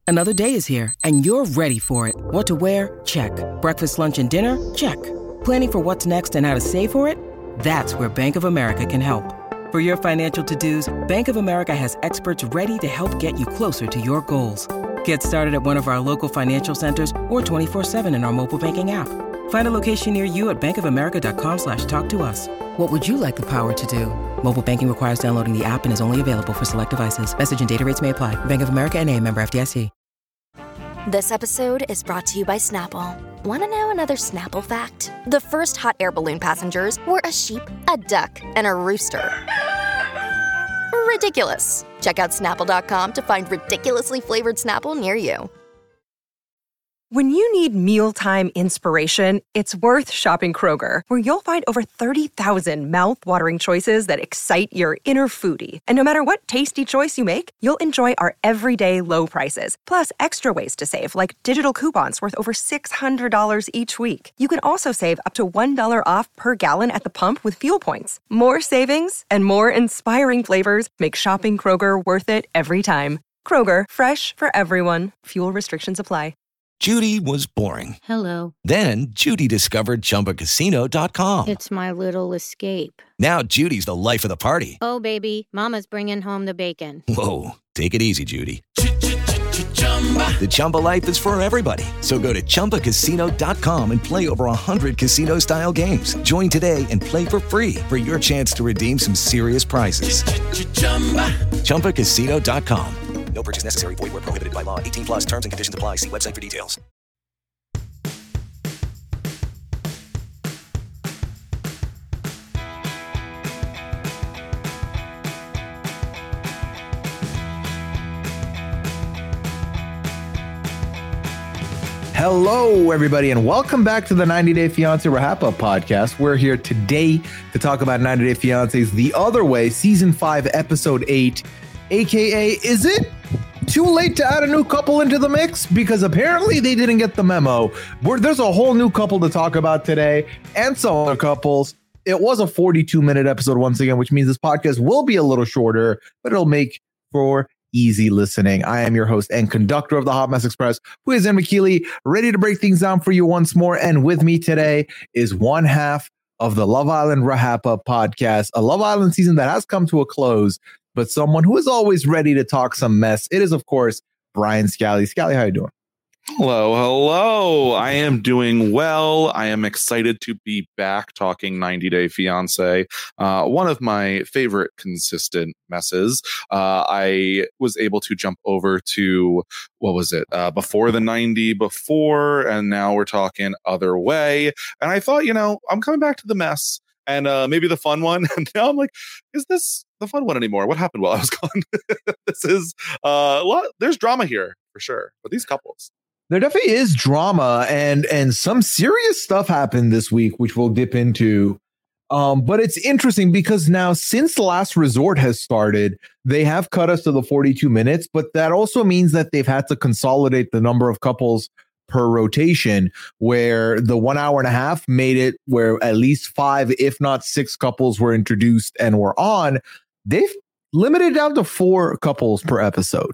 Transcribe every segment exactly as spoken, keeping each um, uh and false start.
Another day is here, and you're ready for it. What to wear? Check. Breakfast, lunch, and dinner? Check. Planning for what's next and how to save for it? That's where Bank of America can help. For your financial to-dos, Bank of America has experts ready to help get you closer to your goals. Get started at one of our local financial centers or twenty-four seven in our mobile banking app. Find a location near you at bankofamerica.com slash talk to us. What would you like the power to do? Mobile banking requires downloading the app and is only available for select devices. Message and data rates may apply. Bank of America N A, member F D I C. This episode is brought to you by Snapple. Want to know another Snapple fact? The first hot air balloon passengers were a sheep, a duck, and a rooster. Ridiculous. Check out Snapple dot com to find ridiculously flavored Snapple near you. When you need mealtime inspiration, it's worth shopping Kroger, where you'll find over thirty thousand mouth-watering choices that excite your inner foodie. And no matter what tasty choice you make, you'll enjoy our everyday low prices, plus extra ways to save, like digital coupons worth over six hundred dollars each week. You can also save up to one dollar off per gallon at the pump with fuel points. More savings and more inspiring flavors make shopping Kroger worth it every time. Kroger, fresh for everyone. Fuel restrictions apply. Judy was boring. Hello. Then Judy discovered Chumba Casino dot com. It's my little escape. Now Judy's the life of the party. Oh, baby, mama's bringing home the bacon. Whoa, take it easy, Judy. The Chumba life is for everybody. So go to Chumba Casino dot com and play over one hundred casino-style games. Join today and play for free for your chance to redeem some serious prizes. Chumba Casino dot com. No purchase necessary. Void where prohibited by law. eighteen plus terms and conditions apply. See website for details. Hello, everybody, and welcome back to the ninety Day Fiancé Wrap-Up podcast. We're here today to talk about ninety Day Fiancé's The Other Way, Season five, Episode eight, a k a. Is it too late to add a new couple into the mix? Because apparently they didn't get the memo. We're, there's a whole new couple to talk about today and some other couples. It was a forty-two minute episode once again, which means this podcast will be a little shorter, but it'll make for easy listening. I am your host and conductor of the Hot Mess Express, who is Ian McKeely, ready to break things down for you once more. And with me today is one half of the Love Island Wrap-Up podcast, a Love Island season that has come to a close, but someone who is always ready to talk some mess. It is, of course, Brian Scally. Scally, how you doing? Hello, hello. I am doing well. I am excited to be back talking ninety Day Fiancé. Uh, one of my favorite consistent messes. Uh, I was able to jump over to, what was it, uh, before the ninety before, and now we're talking Other Way. And I thought, you know, I'm coming back to the mess and uh, maybe the fun one. And now I'm like, is this the fun one anymore? What happened while I was gone? This is uh, a lot. There's drama here for sure. But these couples. There definitely is drama, and and some serious stuff happened this week, which we'll dip into. Um, but it's interesting because now, since Last Resort has started, they have cut us to the forty-two minutes, but that also means that they've had to consolidate the number of couples per rotation, where the one hour and a half made it where at least five, if not six couples were introduced and were on. They've limited down to four couples per episode.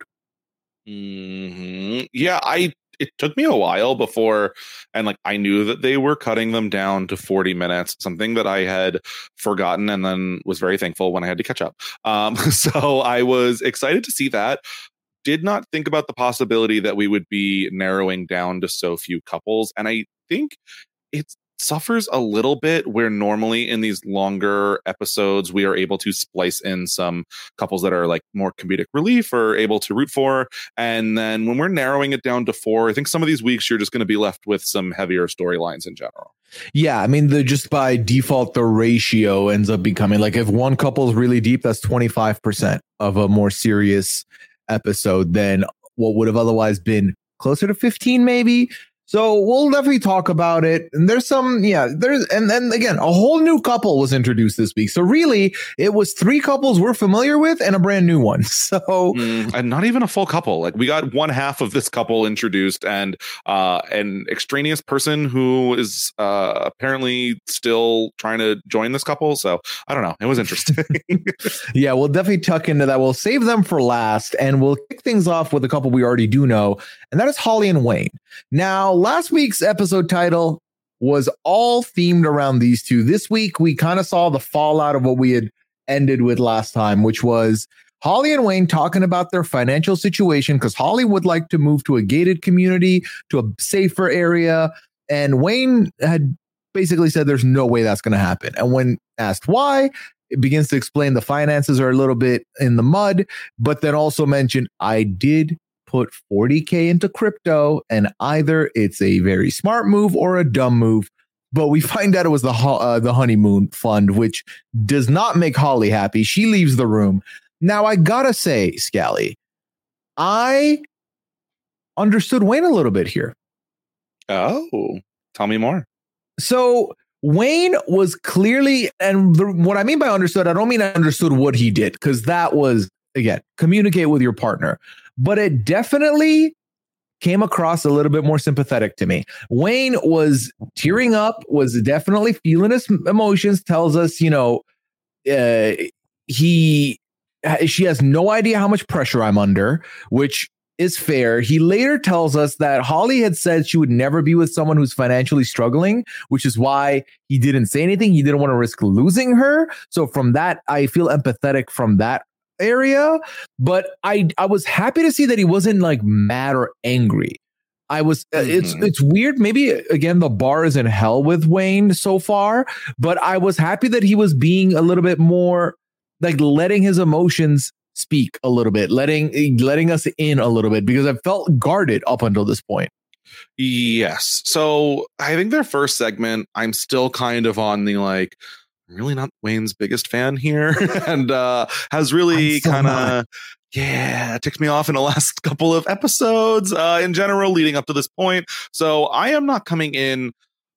Mm-hmm. Yeah, I it took me a while before, and like I knew that they were cutting them down to forty minutes, something that I had forgotten and then was very thankful when I had to catch up. Um, so I was excited to see that. Did not think about the possibility that we would be narrowing down to so few couples. And I think it's suffers a little bit where normally in these longer episodes we are able to splice in some couples that are like more comedic relief or able to root for, and then when we're narrowing it down to four, I think some of these weeks you're just going to be left with some heavier storylines in general. Yeah, I mean, the just by default the ratio ends up becoming like, if one couple is really deep, that's twenty-five percent of a more serious episode than what would have otherwise been closer to fifteen maybe. So we'll definitely talk about it. And there's some, yeah, there's, and then again, a whole new couple was introduced this week. So really, it was three couples we're familiar with and a brand new one. So, mm, and not even a full couple. Like we got one half of this couple introduced, and uh, an extraneous person who is uh, apparently still trying to join this couple. So I don't know. It was interesting. Yeah, we'll definitely tuck into that. We'll save them for last, and we'll kick things off with a couple we already do know, and that is Holly and Wayne. Now, last week's episode title was all themed around these two. This week, we kind of saw the fallout of what we had ended with last time, which was Holly and Wayne talking about their financial situation because Holly would like to move to a gated community, to a safer area. And Wayne had basically said there's no way that's going to happen. And when asked why, it begins to explain the finances are a little bit in the mud, but then also mentioned, I did put forty K into crypto, and either it's a very smart move or a dumb move. But we find out it was the uh, the honeymoon fund, which does not make Holly happy. She leaves the room. Now, I gotta say, Scally, I understood Wayne a little bit here. Oh, tell me more. So Wayne was clearly, and the, what I mean by understood, I don't mean I understood what he did, because that was, again, communicate with your partner. But it definitely came across a little bit more sympathetic to me. Wayne was tearing up, was definitely feeling his emotions, tells us, you know, uh, he, she has no idea how much pressure I'm under, which is fair. He later tells us that Holly had said she would never be with someone who's financially struggling, which is why he didn't say anything. He didn't want to risk losing her. So from that, I feel empathetic from that area. But I I was happy to see that he wasn't like mad or angry. I was mm-hmm. it's it's weird. Maybe again, the bar is in hell with Wayne so far, but I was happy that he was being a little bit more like letting his emotions speak a little bit, letting letting us in a little bit, because I felt guarded up until this point. Yes. So I think their first segment, I'm still kind of on the like, I'm really not Wayne's biggest fan here, and uh, has really so kind of, yeah, ticked me off in the last couple of episodes uh, in general leading up to this point. So I am not coming in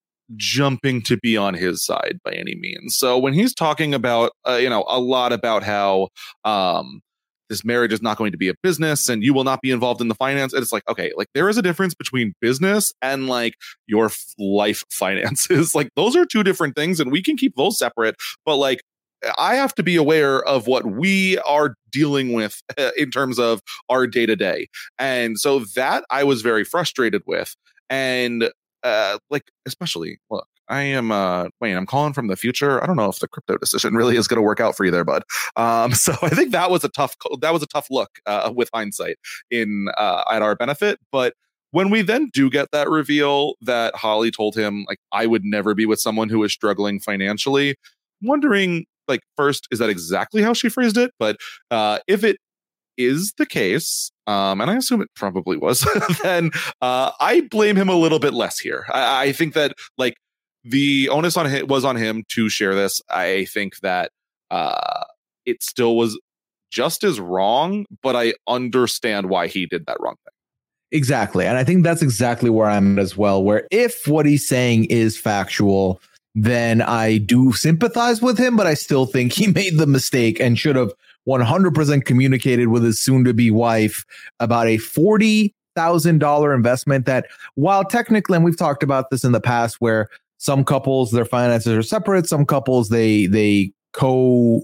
jumping to be on his side by any means. So when he's talking about, uh, you know, a lot about how um, this marriage is not going to be a business and you will not be involved in the finance, and it's like, okay, like there is a difference between business and like your f- life finances. Like those are two different things, and we can keep those separate. But like, I have to be aware of what we are dealing with uh, in terms of our day to day. And so that I was very frustrated with. And uh, like, especially, look, I am, uh, Wayne, I'm calling from the future. I don't know if the crypto decision really is going to work out for you there, bud. Um, so I think that was a tough, that was a tough look uh, with hindsight in uh, at our benefit. But when we then do get that reveal that Holly told him, like, I would never be with someone who is struggling financially, I'm wondering, like, first, is that exactly how she phrased it? But uh, if it is the case, um, and I assume it probably was, then uh, I blame him a little bit less here. I, I think that, like, the onus on him was on him to share this. I think that uh, it still was just as wrong, but I understand why he did that wrong thing. Exactly. And I think that's exactly where I'm at as well, where if what he's saying is factual, then I do sympathize with him, but I still think he made the mistake and should have one hundred percent communicated with his soon-to-be wife about a forty thousand dollars investment that, while technically, and we've talked about this in the past, where some couples, their finances are separate, some couples, they they co,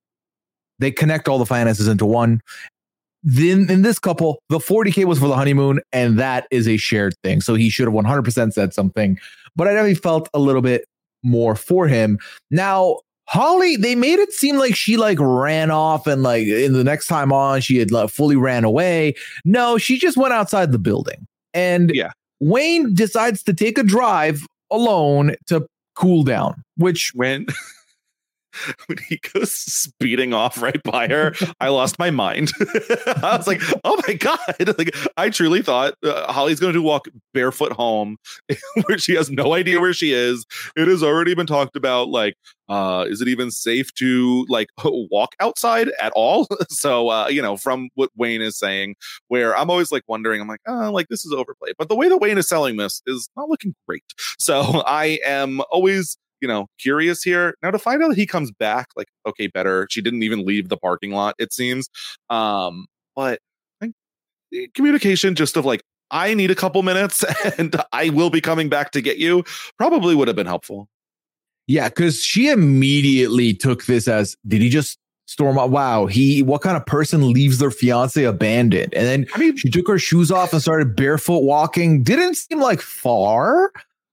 they connect all the finances into one. Then in this couple, the forty K was for the honeymoon, and that is a shared thing. So he should have one hundred percent said something, but I definitely felt a little bit more for him. Now, Holly, they made it seem like she like ran off and like in the next time on, she had like fully ran away. No, she just went outside the building. And yeah. Wayne decides to take a drive alone to cool down, which when when he goes speeding off right by her, I lost my mind. I was like, oh my God. Like, I truly thought uh, Holly's going to walk barefoot home where she has no idea where she is. It has already been talked about, like, uh, is it even safe to like walk outside at all? So, uh, you know, from what Wayne is saying, where I'm always like wondering, I'm like, oh, like this is overplayed. But the way that Wayne is selling this is not looking great. So I am always, you know, curious here. Now to find out that he comes back, like, okay, better. She didn't even leave the parking lot, it seems. Um, but like, communication just of like, I need a couple minutes and I will be coming back to get you probably would have been helpful. Yeah, because she immediately took this as, did he just storm out? Wow, he what kind of person leaves their fiance abandoned? And then I mean, she took her shoes off and started barefoot walking. Didn't seem like far,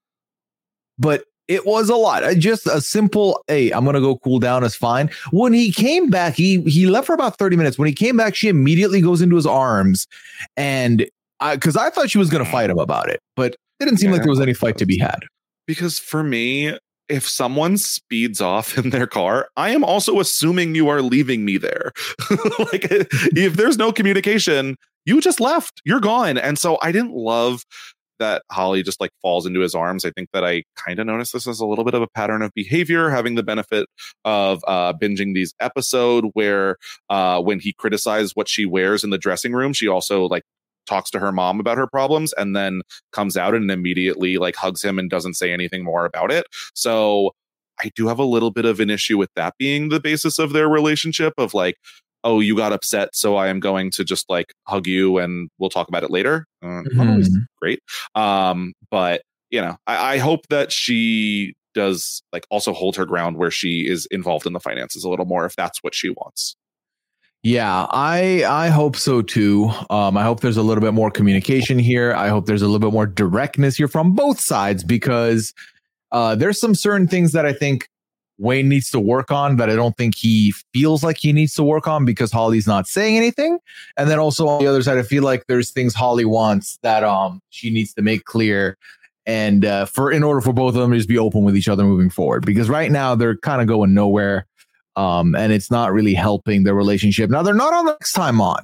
but it was a lot. Just a simple, hey, I'm going to go cool down is fine. When he came back, he he left for about thirty minutes. When he came back, she immediately goes into his arms. And I, because I thought she was going to fight him about it, but it didn't seem yeah, like there was any fight to be had. Because for me, if someone speeds off in their car, I am also assuming you are leaving me there. Like, if there's no communication, you just left, you're gone. And so I didn't love that Holly just like falls into his arms. I think that I kind of noticed this as a little bit of a pattern of behavior, having the benefit of uh, binging these episode where uh, when he criticized what she wears in the dressing room, she also like talks to her mom about her problems and then comes out and immediately like hugs him and doesn't say anything more about it. So I do have a little bit of an issue with that being the basis of their relationship of like, oh, you got upset, so I am going to just like hug you and we'll talk about it later. Uh, mm-hmm. Not always great. Um, but you know, I, I hope that she does like also hold her ground where she is involved in the finances a little more if that's what she wants. Yeah, I I hope so too. Um, I hope there's a little bit more communication here. I hope there's a little bit more directness here from both sides, because uh, there's some certain things that I think Wayne needs to work on that I don't think he feels like he needs to work on because Holly's not saying anything. And then also on the other side, I feel like there's things Holly wants that um she needs to make clear. And uh, for in order for both of them to just be open with each other moving forward, because right now they're kind of going nowhere. Um, and it's not really helping their relationship. Now they're not on the next time on.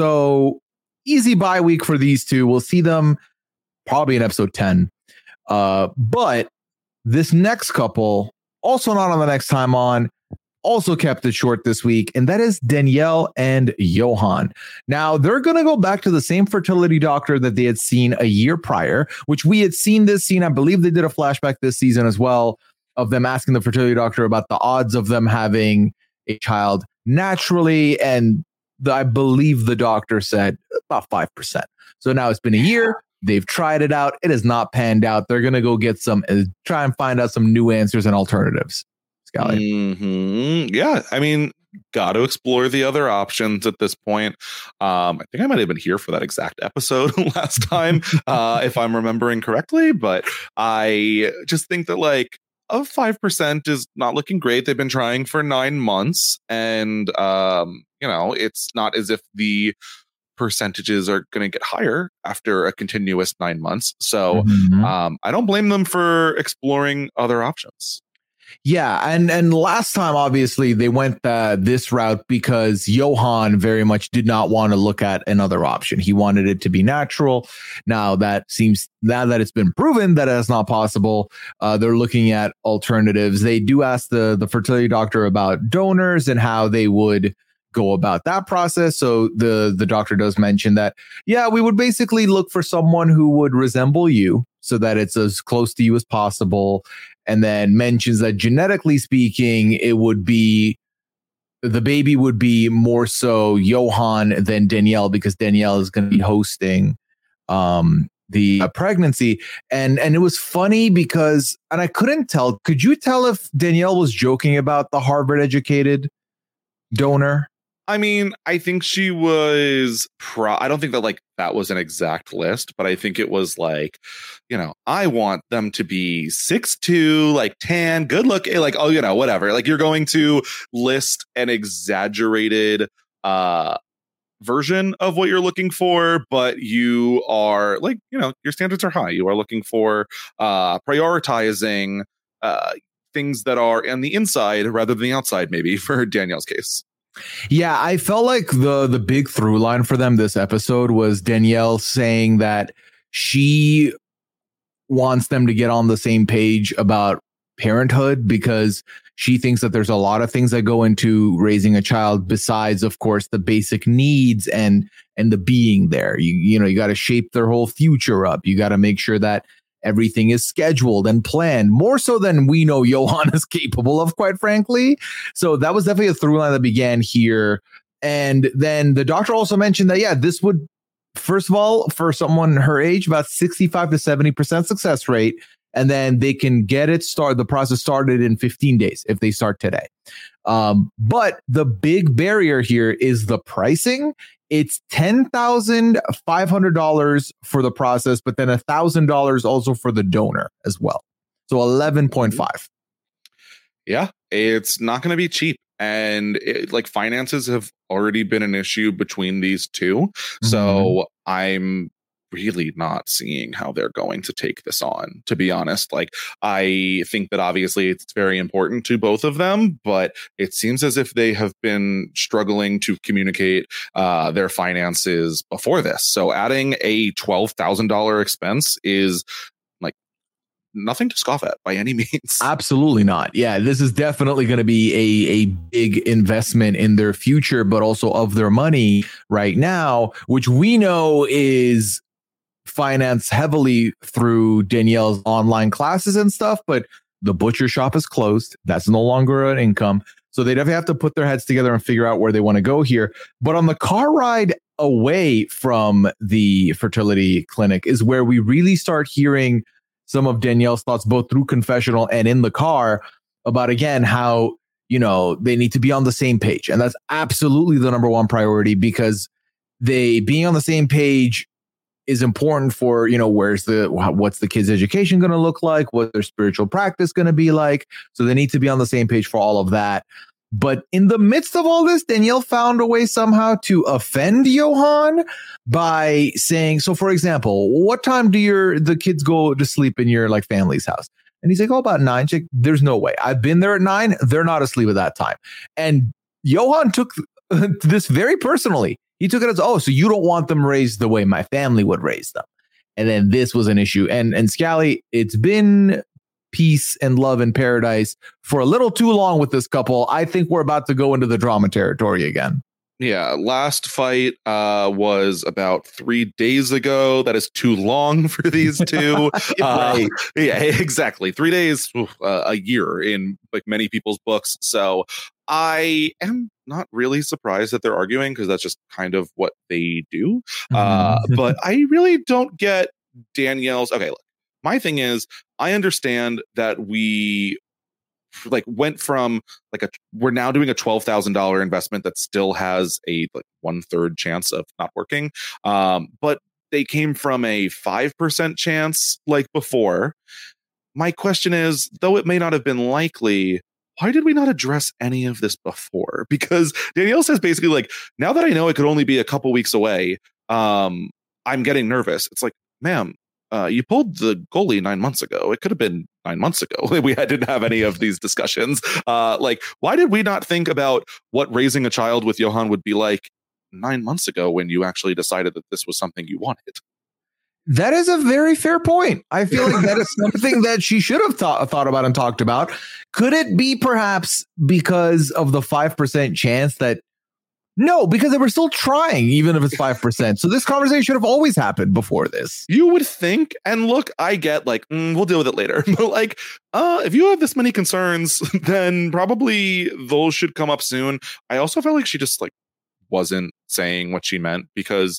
So easy bye week for these two. We'll see them probably in episode ten. Uh, but this next couple, also not on the next time on, also kept it short this week. And that is Danielle and Johan. Now they're going to go back to the same fertility doctor that they had seen a year prior, which we had seen this scene. I believe they did a flashback this season as well, of them asking the fertility doctor about the odds of them having a child naturally. And the, I believe the doctor said about five percent. So now it's been a year. They've tried it out. It has not panned out. They're going to go get some, uh, try and find out some new answers and alternatives. Scally. Mm-hmm. Yeah. I mean, got to explore the other options at this point. Um, I think I might have been here for that exact episode last time, uh, if I'm remembering correctly. But I just think that like, of five percent is not looking great. They've been trying for nine months and, um, you know, it's not as if the percentages are going to get higher after a continuous nine months. So mm-hmm. um, I don't blame them for exploring other options. Yeah. And, and last time, obviously, they went uh, this route because Johan very much did not want to look at another option. He wanted it to be natural. Now that seems now that it's been proven that it's not possible, uh, they're looking at alternatives. They do ask the, the fertility doctor about donors and how they would go about that process. So the, the doctor does mention that, yeah, we would basically look for someone who would resemble you so that it's as close to you as possible. And then mentions that genetically speaking, it would be the baby would be more so Johan than Danielle, because Danielle is going to be hosting um, the uh, pregnancy. And and it was funny because, and I couldn't tell, could you tell if Danielle was joking about the Harvard educated donor? I mean, I think she was pro. I don't think that like that was an exact list, but I think it was like, you know, I want them to be six two, like tan, good looking, like, oh, you know, whatever. Like you're going to list an exaggerated uh, version of what you're looking for, but you are like, you know, your standards are high. You are looking for uh, prioritizing uh things that are on the inside rather than the outside, maybe for Danielle's case. Yeah, I felt like the the big through line for them this episode was Danielle saying that she wants them to get on the same page about parenthood, because she thinks that there's a lot of things that go into raising a child besides, of course, the basic needs and and the being there. You you know, you got to shape their whole future up. You got to make sure that everything is scheduled and planned, more so than we know Johan is capable of, quite frankly. So that was definitely a through line that began here. And then the doctor also mentioned that, yeah, this would, first of all, for someone her age, about sixty-five to seventy percent success rate. And then they can get it started, the process started in fifteen days if they start today. Um, but the big barrier here is the pricing. It's ten thousand five hundred dollars for the process, but then one thousand dollars also for the donor as well. So eleven point five. Yeah, it's not going to be cheap. And it, like finances have already been an issue between these two. Mm-hmm. So I'm really not seeing how they're going to take this on, to be honest. Like, I think that obviously it's very important to both of them, but it seems as if they have been struggling to communicate uh, their finances before this. So adding a twelve thousand dollars expense is like nothing to scoff at by any means. Absolutely not. Yeah, this is definitely going to be a, a big investment in their future, but also of their money right now, which we know is financed heavily through Danielle's online classes and stuff, but the butcher shop is closed. That's no longer an income. So they definitely have to put their heads together and figure out where they want to go here. But on the car ride away from the fertility clinic is where we really start hearing some of Danielle's thoughts, both through confessional and in the car, about, again, how, you know, they need to be on the same page. And that's absolutely the number one priority, because they being on the same page is important for, you know, where's the, what's the kid's education going to look like? What's their spiritual practice going to be like? So they need to be on the same page for all of that. But in the midst of all this, Danielle found a way somehow to offend Johan by saying, so for example, what time do your, the kids go to sleep in your like family's house? And he's like, oh, about nine. She's like, there's no way. I've been there at nine. They're not asleep at that time. And Johan took this very personally. He took it as, oh, so you don't want them raised the way my family would raise them. And then this was an issue. And and Scally, it's been peace and love and paradise for a little too long with this couple. I think we're about to go into the drama territory again. Yeah, last fight uh, was about three days ago. That is too long for these two. Right. uh, yeah, exactly. Three days, oof, uh, a year in like many people's books. So I am not really surprised that they're arguing, because that's just kind of what they do. Mm-hmm. Uh, but I really don't get Danielle's. Okay, look, my thing is, I understand that we like went from like a we're now doing a twelve thousand dollars investment that still has a like one third chance of not working. Um, but they came from a five percent chance like before. My question is, though it may not have been likely, why did we not address any of this before? Because Danielle says basically like, now that I know it could only be a couple weeks away, um, I'm getting nervous. It's like, ma'am, Uh, you pulled the goalie nine months ago. It could have been nine months ago. We had, didn't have any of these discussions. Uh, like, why did we not think about what raising a child with Johan would be like nine months ago when you actually decided that this was something you wanted? That is a very fair point. I feel like that is something that she should have thought, thought about and talked about. Could it be perhaps because of the five percent chance that no, because they were still trying, even if it's five percent. So this conversation should have always happened before this. You would think. And look, I get like, mm, we'll deal with it later. But like, uh, if you have this many concerns, then probably those should come up soon. I also felt like she just like wasn't saying what she meant, because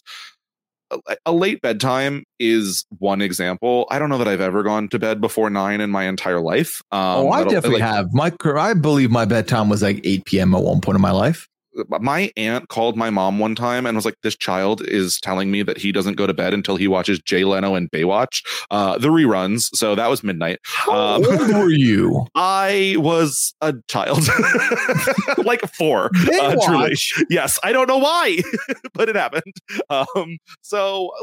a, a late bedtime is one example. I don't know that I've ever gone to bed before nine in my entire life. Um, oh, I definitely like, have. My, I believe my bedtime was like eight p.m. at one point in my life. My aunt called my mom one time and was like, this child is telling me that he doesn't go to bed until he watches Jay Leno and Baywatch, uh, the reruns. So that was midnight. How um, old were you? I was a child, like four. Uh, truly. Yes. I don't know why, but it happened. Um, so look,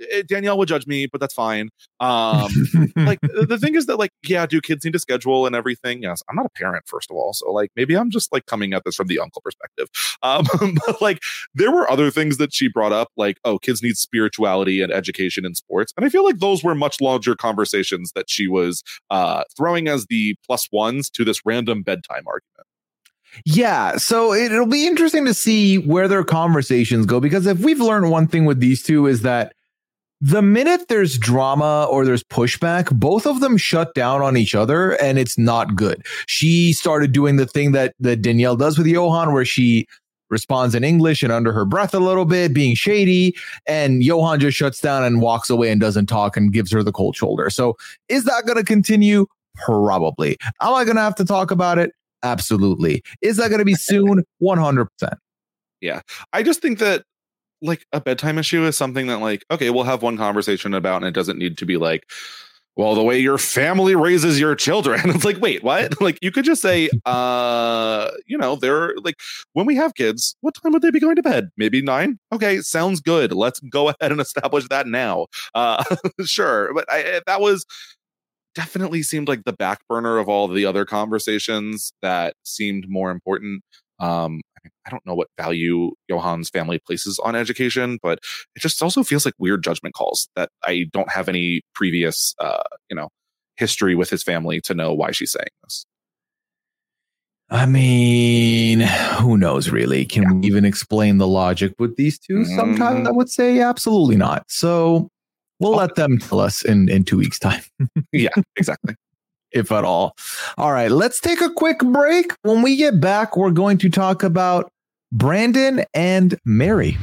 Danielle would judge me, but that's fine. Um, like the thing is that like, yeah, do kids need to schedule and everything? Yes. I'm not a parent, first of all. So like, maybe I'm just like coming at this from the uncle perspective. Um, but like there were other things that she brought up, like, oh, kids need spirituality and education in sports. And I feel like those were much larger conversations that she was uh, throwing as the plus ones to this random bedtime argument. Yeah, so it'll be interesting to see where their conversations go, because if we've learned one thing with these two is that the minute there's drama or there's pushback, both of them shut down on each other, and it's not good. She started doing the thing that, that Danielle does with Johan, where she responds in English and under her breath a little bit, being shady, and Johan just shuts down and walks away and doesn't talk and gives her the cold shoulder. So is that going to continue? Probably. Am I going to have to talk about it? Absolutely. Is that going to be soon? one hundred percent. Yeah. I just think that like a bedtime issue is something that like, okay, we'll have one conversation about, and it doesn't need to be like, well, the way your family raises your children. It's like, wait, what? Like you could just say, uh, you know, they're like, when we have kids, what time would they be going to bed? Maybe nine. Okay. Sounds good. Let's go ahead and establish that now. Uh, sure. But I, that was definitely seemed like the back burner of all the other conversations that seemed more important. Um, I, mean, I don't know what value Johan's family places on education, but it just also feels like weird judgment calls that I don't have any previous, uh, you know, history with his family to know why she's saying this. I mean, who knows, really? Can yeah. we even explain the logic with these two? Mm-hmm. Sometimes I would say absolutely not. So we'll oh. let them tell us in, in two weeks' time. Yeah, exactly. If at all. All right, let's take a quick break. When we get back, we're going to talk about Brandon and Mary.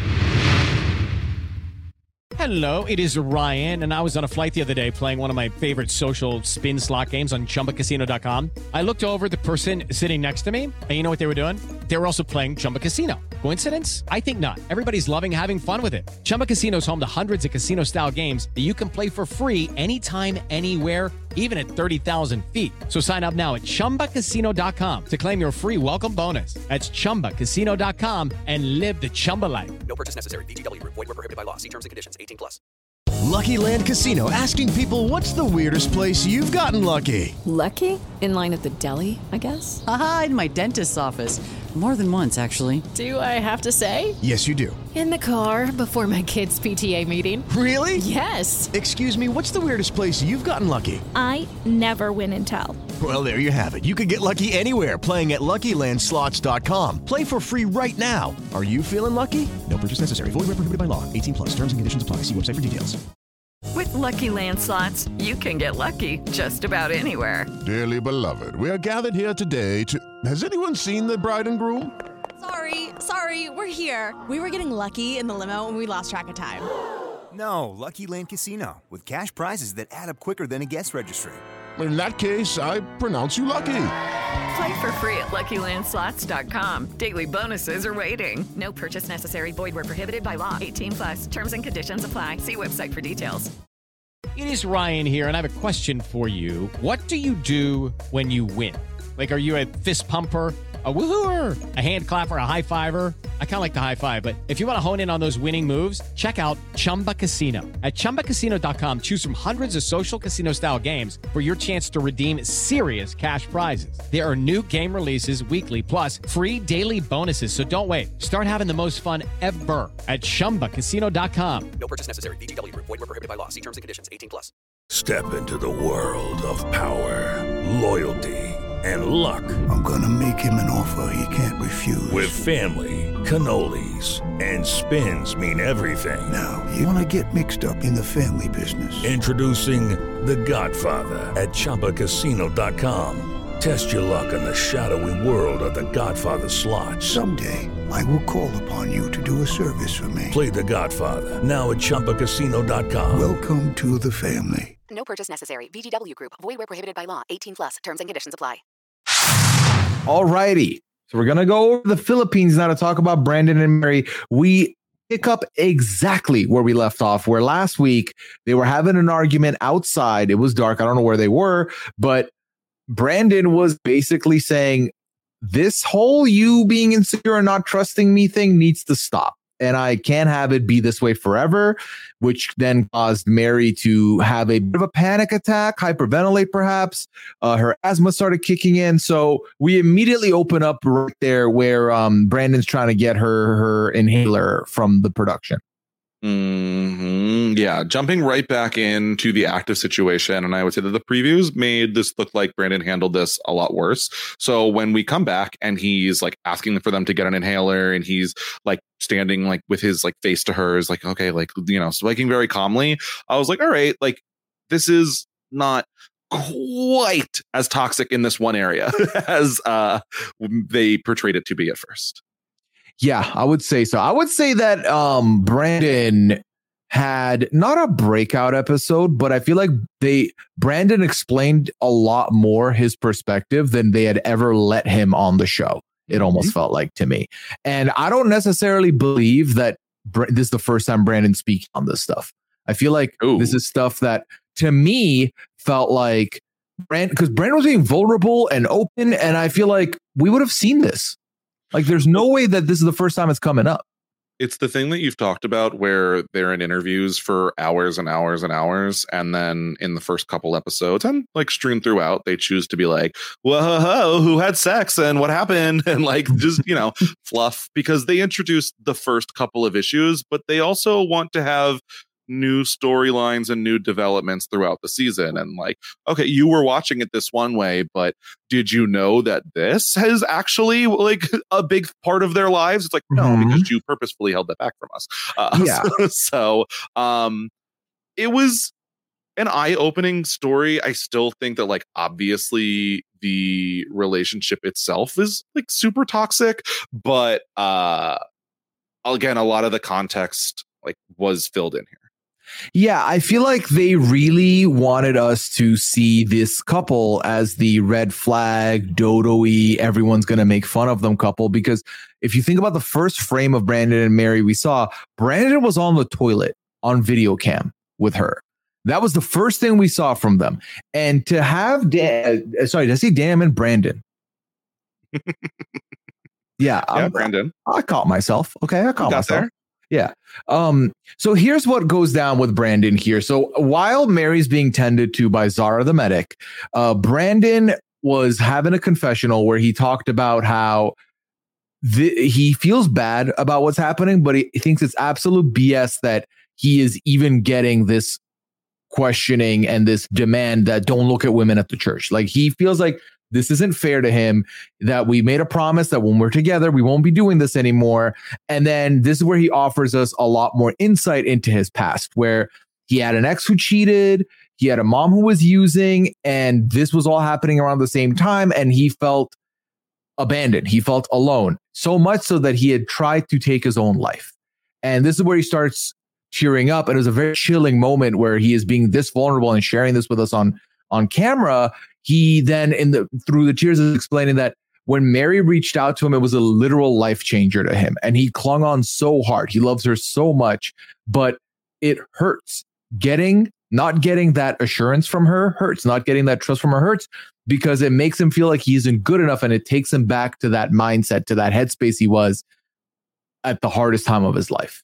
Hello, it is Ryan, and I was on a flight the other day playing one of my favorite social spin slot games on Chumba Casino dot com. I looked over at the person sitting next to me, and you know what they were doing? They were also playing Chumba Casino. Coincidence? I think not. Everybody's loving having fun with it. Chumba Casino is home to hundreds of casino-style games that you can play for free anytime, anywhere, even at thirty thousand feet. So sign up now at Chumba Casino dot com to claim your free welcome bonus. That's Chumba Casino dot com and live the Chumba life. No purchase necessary. V G W. Void where prohibited by law. See terms and conditions. eighteen plus. Lucky Land Casino, asking people, what's the weirdest place you've gotten lucky? Lucky? In line at the deli, I guess? Aha, in my dentist's office. More than once, actually. Do I have to say? Yes, you do. In the car before my kids' P T A meeting. Really? Yes. Excuse me, what's the weirdest place you've gotten lucky? I never win and tell. Well, there you have it. You can get lucky anywhere, playing at Lucky Land Slots dot com. Play for free right now. Are you feeling lucky? No purchase necessary. Void where prohibited by law. eighteen plus. Terms and conditions apply. See website for details. With Lucky Land Slots, you can get lucky just about anywhere. Dearly beloved, we are gathered here today to... Has anyone seen the bride and groom? Sorry, sorry, we're here. We were getting lucky in the limo and we lost track of time. No, Lucky Land Casino, with cash prizes that add up quicker than a guest registry. In that case, I pronounce you lucky. Play for free at Lucky Land Slots dot com. Daily bonuses are waiting. No purchase necessary. Void where prohibited by law. eighteen plus. Terms and conditions apply. See website for details. It is Ryan here, and I have a question for you. What do you do when you win? Like, are you a fist pumper, a woohooer, a hand clapper, a high fiver? I kind of like the high five, but if you want to hone in on those winning moves, check out Chumba Casino. At Chumba Casino dot com, choose from hundreds of social casino-style games for your chance to redeem serious cash prizes. There are new game releases weekly, plus free daily bonuses, so don't wait. Start having the most fun ever at Chumba Casino dot com. No purchase necessary. V G W. Void where prohibited by law. See terms and conditions. eighteen plus. Step into the world of power, loyalty, and luck. I'm gonna make him an offer he can't refuse. With family, cannolis, and spins mean everything. Now, you wanna get mixed up in the family business. Introducing The Godfather at Chumba Casino dot com. Test your luck in the shadowy world of The Godfather slot. Someday, I will call upon you to do a service for me. Play The Godfather, now at Chumba Casino dot com. Welcome to the family. No purchase necessary. V G W Group. Void where prohibited by law. eighteen plus. Terms and conditions apply. All righty. So we're going to go over the Philippines now to talk about Brandon and Mary. We pick up exactly where we left off, where last week they were having an argument outside. It was dark. I don't know where they were, but Brandon was basically saying, this whole you being insecure and not trusting me thing needs to stop. and I can't have it be this way forever, which then caused Mary to have a bit of a panic attack, hyperventilate perhaps. Uh, her asthma started kicking in. So we immediately open up right there where um, Brandon's trying to get her her inhaler from the production. Mm-hmm. Yeah, jumping right back into the active situation. And I would say that the previews made this look like Brandon handled this a lot worse. So when we come back and he's like asking for them to get an inhaler and he's like standing like with his like face to hers, like, okay, like, you know, spiking very calmly. I was like, all right, like this is not quite as toxic in this one area as uh, they portrayed it to be at first. Yeah, I would say so. I would say that um, Brandon had not a breakout episode, but I feel like they Brandon explained a lot more his perspective than they had ever let him on the show. It almost mm-hmm. felt like to me. And I don't necessarily believe that Br- this is the first time Brandon speaks on this stuff. I feel like Ooh. this is stuff that to me felt like Brandon, because Brandon was being vulnerable and open. And I feel like we would have seen this. Like, there's no way that this is the first time it's coming up. It's the thing that you've talked about where they're in interviews for hours and hours and hours. And then in the first couple episodes and like strewn throughout, they choose to be like, whoa, who had sex and what happened? And like, just, you know, fluff, because they introduced the first couple of issues, but they also want to have new storylines and new developments throughout the season. And like, okay, you were watching it this one way, but did you know that this has actually like a big part of their lives? It's like, no, mm-hmm. because you purposefully held that back from us. Uh, yeah. So, so um, it was an eye-opening story. I still think that like, obviously the relationship itself is like super toxic, but uh, again, a lot of the context like was filled in here. Yeah, I feel like they really wanted us to see this couple as the red flag, dodo-y, everyone's going to make fun of them couple. Because if you think about the first frame of Brandon and Mary, we saw Brandon was on the toilet on video cam with her. That was the first thing we saw from them. And to have, Dan, sorry, did I say Dan and Brandon? yeah, yeah Brandon. I, I caught myself. Okay, I caught got myself. There. Yeah. Um, so here's what goes down with Brandon here. So while Mary's being tended to by Zara the medic, uh, Brandon was having a confessional where he talked about how the, he feels bad about what's happening, but he, he thinks it's absolute B S that he is even getting this questioning and this demand that don't look at women at the church. Like he feels like this isn't fair to him, that we made a promise that when we're together, we won't be doing this anymore. And then this is where he offers us a lot more insight into his past, where he had an ex who cheated, he had a mom who was using, and this was all happening around the same time. And he felt abandoned. He felt alone, so much so that he had tried to take his own life. And this is where he starts tearing up. And it was a very chilling moment where he is being this vulnerable and sharing this with us on, on camera. He then, in the through the tears, is explaining that when Mary reached out to him, it was a literal life changer to him. And he clung on so hard. He loves her so much, but it hurts. Getting, not getting that assurance from her hurts. Not getting that trust from her hurts, because it makes him feel like he isn't good enough. And it takes him back to that mindset, to that headspace he was at the hardest time of his life.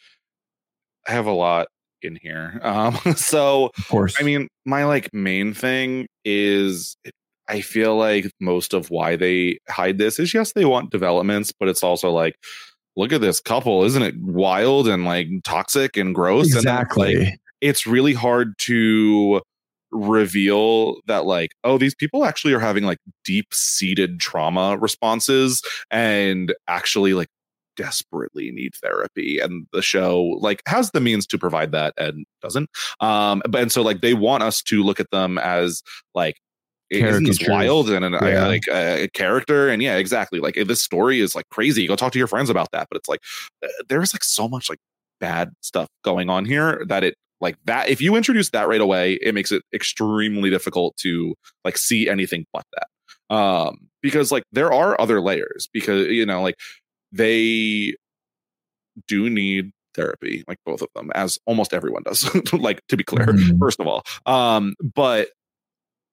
I have a lot in here. Um, so, of course, I mean, my like main thing is I feel like most of why they hide this is, yes, they want developments, but it's also like, look at this couple. Isn't it wild and like toxic and gross? Exactly. And then, like, it's really hard to reveal that like, oh, these people actually are having like deep seated trauma responses and actually like desperately need therapy, and the show like has the means to provide that and doesn't. Um, but and so like they want us to look at them as like, isn't this wild and an, yeah. I, like a, a character, and yeah, exactly. Like this story is like crazy. Go talk to your friends about that. But it's like uh, there's like so much like bad stuff going on here that it like that. If you introduce that right away, it makes it extremely difficult to like see anything but that. Um, because like there are other layers, because you know like. They do need therapy, like both of them, as almost everyone does, like to be clear, mm-hmm. first of all. Um, but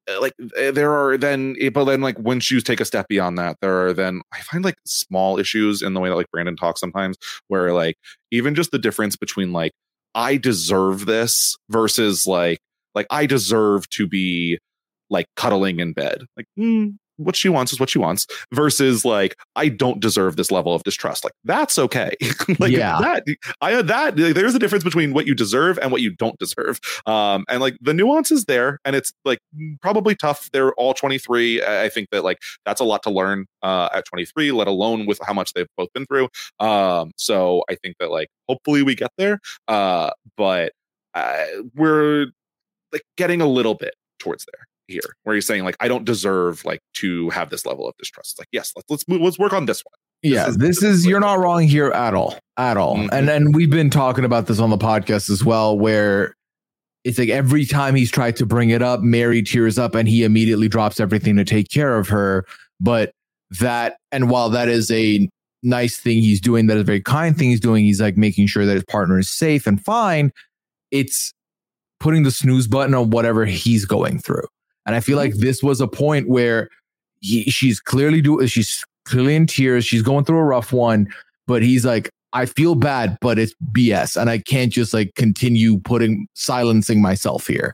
like there are then, but then like when shoes take a step beyond that, there are then I find like small issues in the way that like Brandon talks sometimes, where like even just the difference between like I deserve this versus like like I deserve to be like cuddling in bed, like mm, what she wants is what she wants, versus like I don't deserve this level of distrust. Like that's okay. Like yeah. that I that there's a difference between what you deserve and what you don't deserve. Um, and like the nuance is there, and it's like probably tough. They're all twenty-three. I think that like that's a lot to learn uh, at twenty-three, let alone with how much they've both been through. Um, so I think that like hopefully we get there. Uh, but uh, we're like getting a little bit towards there here, where you're saying like I don't deserve like to have this level of distrust. It's like yes, let's let's move, let's work on this one. Yeah, this is, this is you're not wrong here at all, at all. Mm-hmm. And and we've been talking about this on the podcast as well, where it's like every time he's tried to bring it up, Mary tears up and he immediately drops everything to take care of her. But that, and while that is a nice thing he's doing, that is a very kind thing he's doing, he's like making sure that his partner is safe and fine. It's putting the snooze button on whatever he's going through. And I feel like this was a point where he, she's clearly doing, she's clearly in tears. She's going through a rough one, but he's like, I feel bad, but it's B S. And I can't just like continue putting, silencing myself here.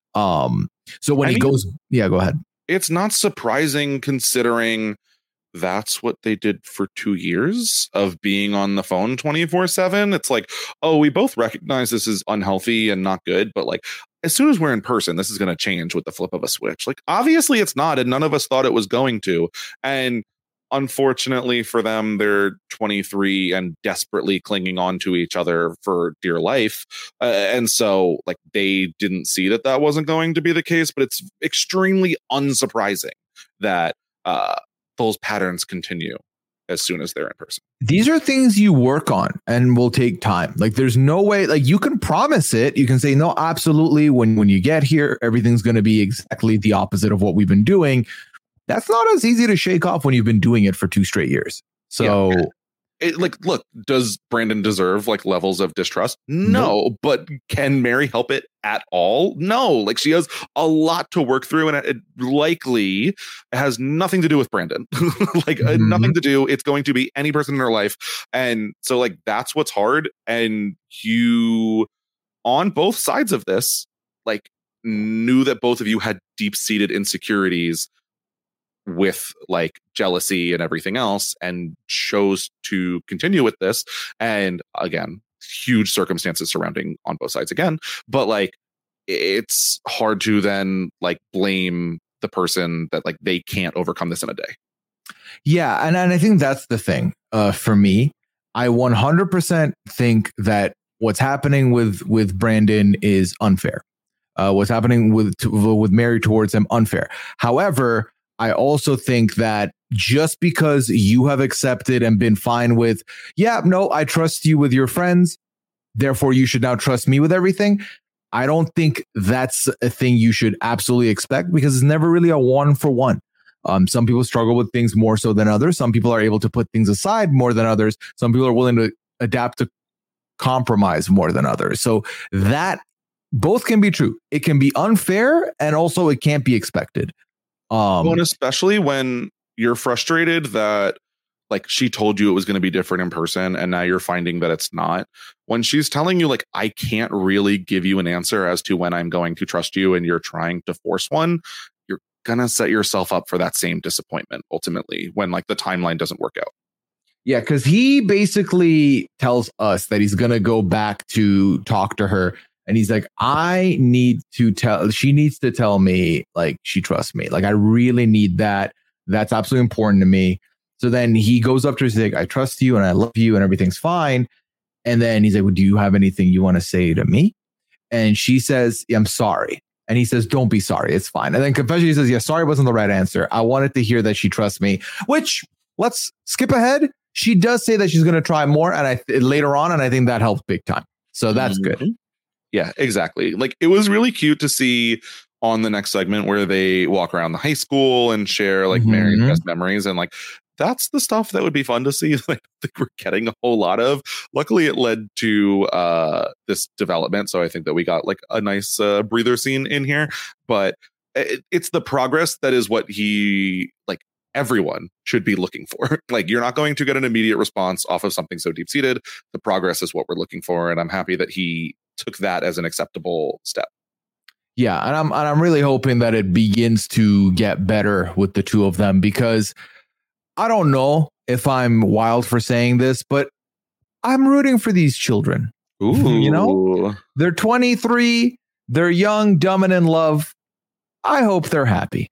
Um, so when I he mean, goes, yeah, go ahead. It's not surprising considering that's what they did for two years of being on the phone twenty-four seven. It's like, oh, we both recognize this is unhealthy and not good, but like, as soon as we're in person, this is going to change with the flip of a switch. Like, obviously it's not, and none of us thought it was going to. And unfortunately for them, they're twenty-three and desperately clinging on to each other for dear life. Uh, and so like they didn't see that that wasn't going to be the case, but it's extremely unsurprising that uh, those patterns continue as soon as they're in person. These are things you work on and will take time. Like there's no way, like you can promise it. You can say, no, absolutely. When, when you get here, everything's going to be exactly the opposite of what we've been doing. That's not as easy to shake off when you've been doing it for two straight years. So yeah. It, like, look, does Brandon deserve like levels of distrust? No, nope. But can Mary help it at all? No, like she has a lot to work through, and it likely has nothing to do with Brandon. like mm-hmm. uh, nothing to do. It's going to be any person in her life. And so like, that's what's hard. And you on both sides of this, like knew that both of you had deep seated insecurities with like jealousy and everything else, and chose to continue with this. And again, huge circumstances surrounding on both sides again, but like it's hard to then like blame the person that like they can't overcome this in a day. Yeah, and, and I think that's the thing uh for me. I one hundred percent think that what's happening with with Brandon is unfair. Uh what's happening with with Mary towards him, unfair. However, I also think that just because you have accepted and been fine with, yeah, no, I trust you with your friends, therefore you should now trust me with everything. I don't think that's a thing you should absolutely expect, because it's never really a one for one. Um, some people struggle with things more so than others. Some people are able to put things aside more than others. Some people are willing to adapt to compromise more than others. So that both can be true. It can be unfair, and also it can't be expected. Um, well, and especially when you're frustrated that like she told you it was going to be different in person, and now you're finding that it's not. When she's telling you like, I can't really give you an answer as to when I'm going to trust you, and you're trying to force one, you're going to set yourself up for that same disappointment ultimately when like the timeline doesn't work out. Yeah, because he basically tells us that he's going to go back to talk to her. And he's like, I need to tell, she needs to tell me, like, she trusts me. Like, I really need that. That's absolutely important to me. So then he goes up to her and says, like, I trust you and I love you and everything's fine. And then he's like, well, do you have anything you want to say to me? And she says, I'm sorry. And he says, don't be sorry. It's fine. And then confession, he says, yeah, sorry wasn't the right answer. I wanted to hear that she trusts me, which let's skip ahead. She does say that she's going to try more and I later on. And I think that helps big time. So that's mm-hmm. good. Yeah, exactly. Like it was really cute to see on the next segment where they walk around the high school and share like mm-hmm. Mary's best memories. And like, that's the stuff that would be fun to see. Like, I think we're getting a whole lot of. Luckily, it led to uh, this development. So I think that we got like a nice uh, breather scene in here. But it, it's the progress that is what he like. Everyone should be looking for. Like, you're not going to get an immediate response off of something so deep seated. The progress is what we're looking for, and I'm happy that he took that as an acceptable step. Yeah, and I'm and I'm really hoping that it begins to get better with the two of them, because I don't know if I'm wild for saying this, but I'm rooting for these children. Ooh. You know, they're twenty-three, they're young, dumb, and in love. I hope they're happy.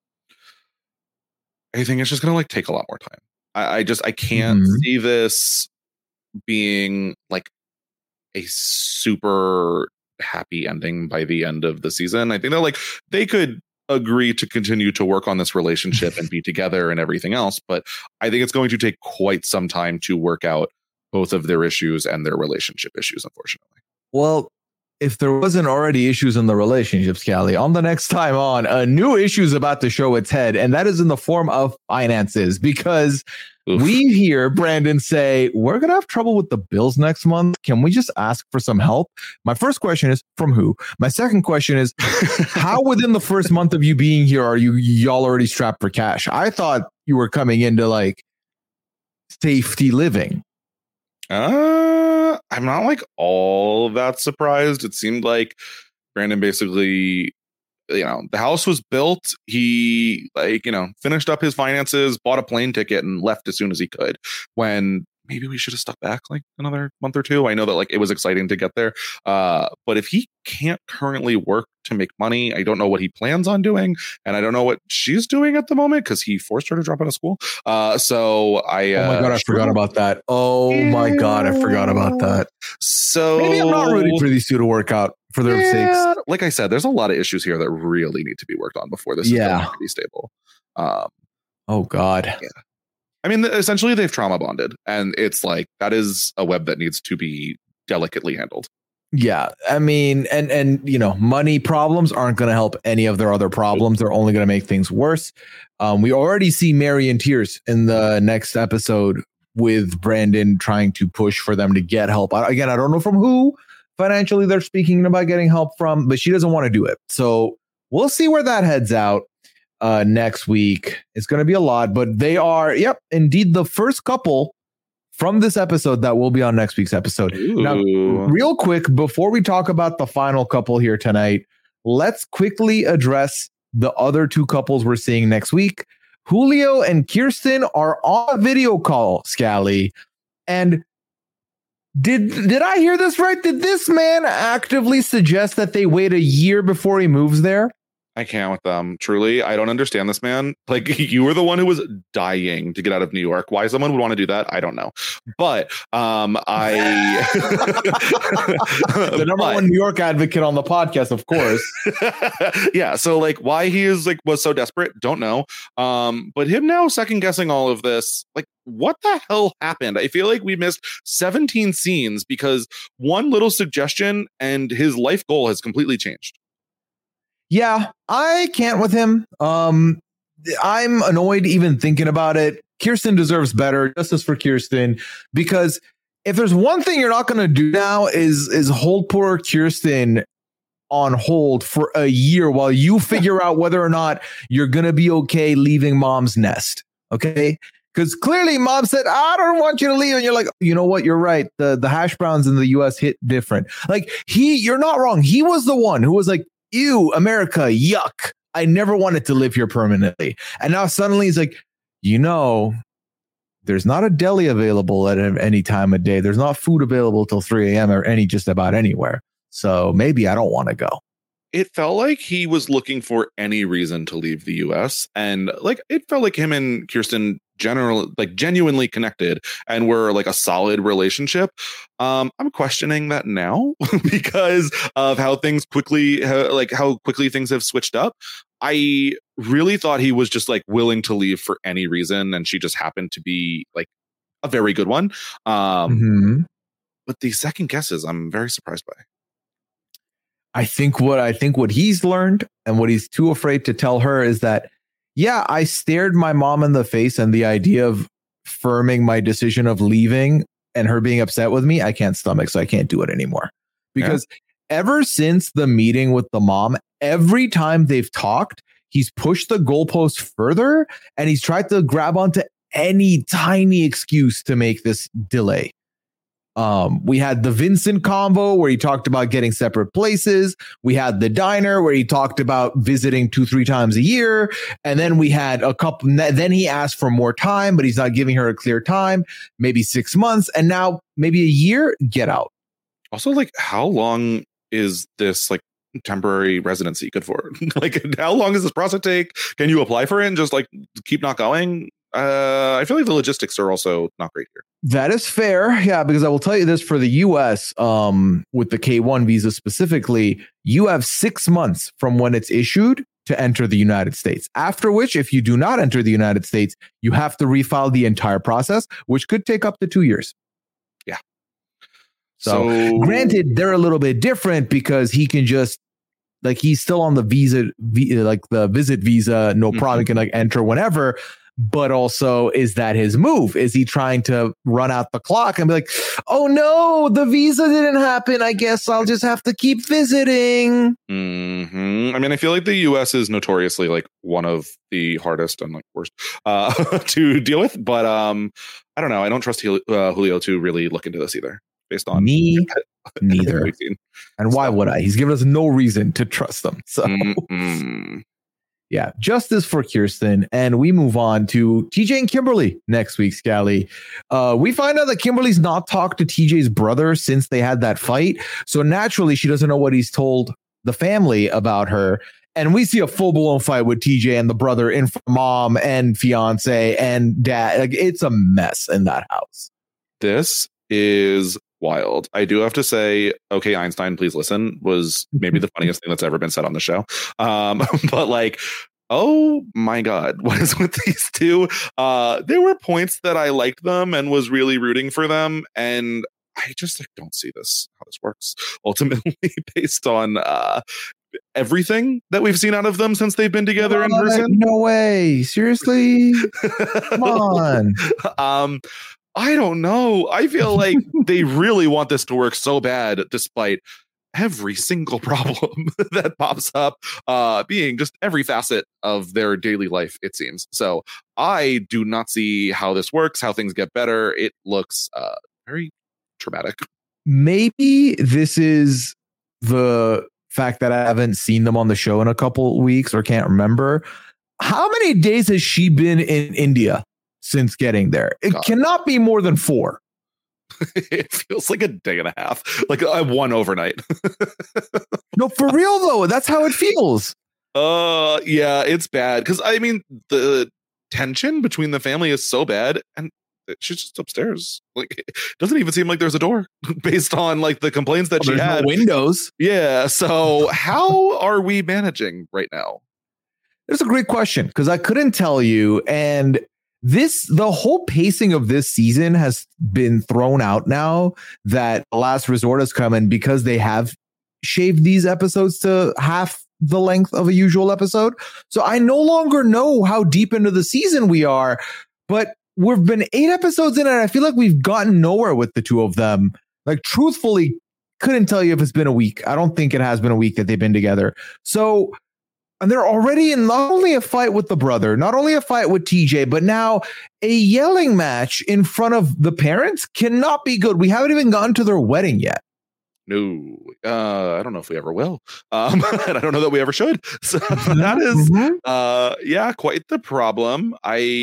I think it's just going to like take a lot more time. I, I just, I can't Mm-hmm. see this being like a super happy ending by the end of the season. I think they're like, they could agree to continue to work on this relationship and be together and everything else. But I think it's going to take quite some time to work out both of their issues and their relationship issues, unfortunately. Well, if there wasn't already issues in the relationships, Callie, on the next time on, a new issue is about to show its head, and that is in the form of finances, because Oof. we hear Brandon say, we're going to have trouble with the bills next month. Can we just ask for some help? My first question is, from who? My second question is, how within the first month of you being here are you y'all already strapped for cash? I thought you were coming into like safety living. Uh, I'm not like all that surprised. It seemed like Brandon basically, you know, the house was built. He like, you know, finished up his finances, bought a plane ticket and left as soon as he could, when maybe we should have stuck back like another month or two. I know that like it was exciting to get there. Uh, but if he can't currently work to make money, I don't know what he plans on doing. And I don't know what she's doing at the moment, because he forced her to drop out of school. Uh, so I, uh, oh my God, I forgot about that. Oh yeah. my God, I forgot about that. So maybe I'm not rooting for these two to work out for their yeah, sakes. Like I said, there's a lot of issues here that really need to be worked on before this yeah. is going to be stable. Um, oh God. Yeah. I mean, essentially, they've trauma bonded, and it's like that is a web that needs to be delicately handled. Yeah, I mean, and and you know, money problems aren't going to help any of their other problems. They're only going to make things worse. Um, we already see Mary in tears in the next episode with Brandon trying to push for them to get help. Again, I don't know from who financially they're speaking about getting help from, but she doesn't want to do it. So we'll see where that heads out. Uh, next week. It's going to be a lot, but they are, yep, indeed, the first couple from this episode that will be on next week's episode. Ooh. Now, real quick, before we talk about the final couple here tonight, let's quickly address the other two couples we're seeing next week. Julio and Kirsten are on a video call, Scally. And did did I hear this right? Did this man actively suggest that they wait a year before he moves there? I can't with them. Truly, I don't understand this man. Like, you were the one who was dying to get out of New York. Why someone would want to do that, I don't know. But um, I the number but, one New York advocate on the podcast, of course. Yeah. So like, why he is like was so desperate, don't know. Um, but him now second guessing all of this, like, what the hell happened? I feel like we missed seventeen scenes because one little suggestion and his life goal has completely changed. Yeah, I can't with him. Um, I'm annoyed even thinking about it. Kirsten deserves better. Justice for Kirsten, because if there's one thing you're not going to do now is is hold poor Kirsten on hold for a year while you figure out whether or not you're going to be okay leaving mom's nest. Okay. Because clearly mom said, I don't want you to leave. And you're like, you know what? You're right. The, the hash browns in the U S hit different. Like he, you're not wrong. He was the one who was like, ew, America, yuck. I never wanted to live here permanently. And now suddenly he's like, you know, there's not a deli available at any time of day. There's not food available till three a.m. or any just about anywhere. So maybe I don't want to go. It felt like he was looking for any reason to leave the U S. And like, it felt like him and Kirsten generally, like genuinely connected and were like a solid relationship. Um, I'm questioning that now because of how things quickly, uh, like how quickly things have switched up. I really thought he was just like willing to leave for any reason. And she just happened to be like a very good one. Um, mm-hmm. But the second guesses, I'm very surprised by. I think what I think what he's learned and what he's too afraid to tell her is that, yeah, I stared my mom in the face, and the idea of firming my decision of leaving and her being upset with me, I can't stomach, so I can't do it anymore. Because ever since the meeting with the mom, every time they've talked, he's pushed the goalpost further and he's tried to grab onto any tiny excuse to make this delay. Um, we had the Vincent convo where he talked about getting separate places. We had the diner where he talked about visiting two, three times a year. And then we had a couple, then he asked for more time, but he's not giving her a clear time, maybe six months. And now maybe a year, get out. Also, like, how long is this like temporary residency good for? Like, how long does this process take? Can you apply for it and just like keep not going? Uh, I feel like the logistics are also not great here. That is fair. Yeah, because I will tell you this for the U S, um, with the K one visa specifically, you have six months from when it's issued to enter the United States. After which, if you do not enter the United States, you have to refile the entire process, which could take up to two years. Yeah. So, So- granted, they're a little bit different because he can just, like, he's still on the visa, vi- like the visit visa, no problem, he can like enter whenever. But also, is that his move? Is he trying to run out the clock and be like, oh no, the visa didn't happen. I guess I'll just have to keep visiting. hmm I mean, I feel like the U S is notoriously like one of the hardest and like worst uh, to deal with. But um, I don't know. I don't trust Julio, uh, Julio to really look into this either, based on me neither. we've seen. And why would I? He's given us no reason to trust them. So. Mm-mm. Yeah, justice for Kirsten. And we move on to T J and Kimberly next week, Scally. Uh, we find out that Kimberly's not talked to T J's brother since they had that fight. So naturally, she doesn't know what he's told the family about her. And we see a full-blown fight with T J and the brother in front of mom and fiance and dad. Like, it's a mess in that house. This is wild. I do have to say, okay, Einstein, please listen, was maybe the funniest thing that's ever been said on the show. Um, but like, oh my God, what is with these two? Uh, there were points that I liked them and was really rooting for them. And I just like, don't see this, how this works ultimately based on uh, everything that we've seen out of them since they've been together in What? person. No way. Seriously? Come on. um, I don't know. I feel like they really want this to work so bad, despite every single problem that pops up, uh, being just every facet of their daily life, it seems. So I do not see how this works, how things get better. It looks uh, very traumatic. Maybe this is the fact that I haven't seen them on the show in a couple weeks or can't remember. How many days has she been in India since getting there? It God. cannot be more than four. It feels like a day and a half, like I one overnight. No, for real though, that's how it feels. Uh, yeah, it's bad because I mean the tension between the family is so bad, and she's just upstairs. Like, it doesn't even seem like there's a door based on like the complaints that well, she had. No windows. Yeah. So how are we managing right now? That's a great question because I couldn't tell you. And this, the whole pacing of this season has been thrown out now that Last Resort has come in because they have shaved these episodes to half the length of a usual episode. So I no longer know how deep into the season we are, but we've been eight episodes in and I feel like we've gotten nowhere with the two of them. Like, truthfully, couldn't tell you if it's been a week. I don't think it has been a week that they've been together. So, and they're already in not only a fight with the brother, not only a fight with T J, but now a yelling match in front of the parents cannot be good. We haven't even gotten to their wedding yet. No, uh, I don't know if we ever will. Um, and I don't know that we ever should. So that is, mm-hmm. uh, yeah, quite the problem.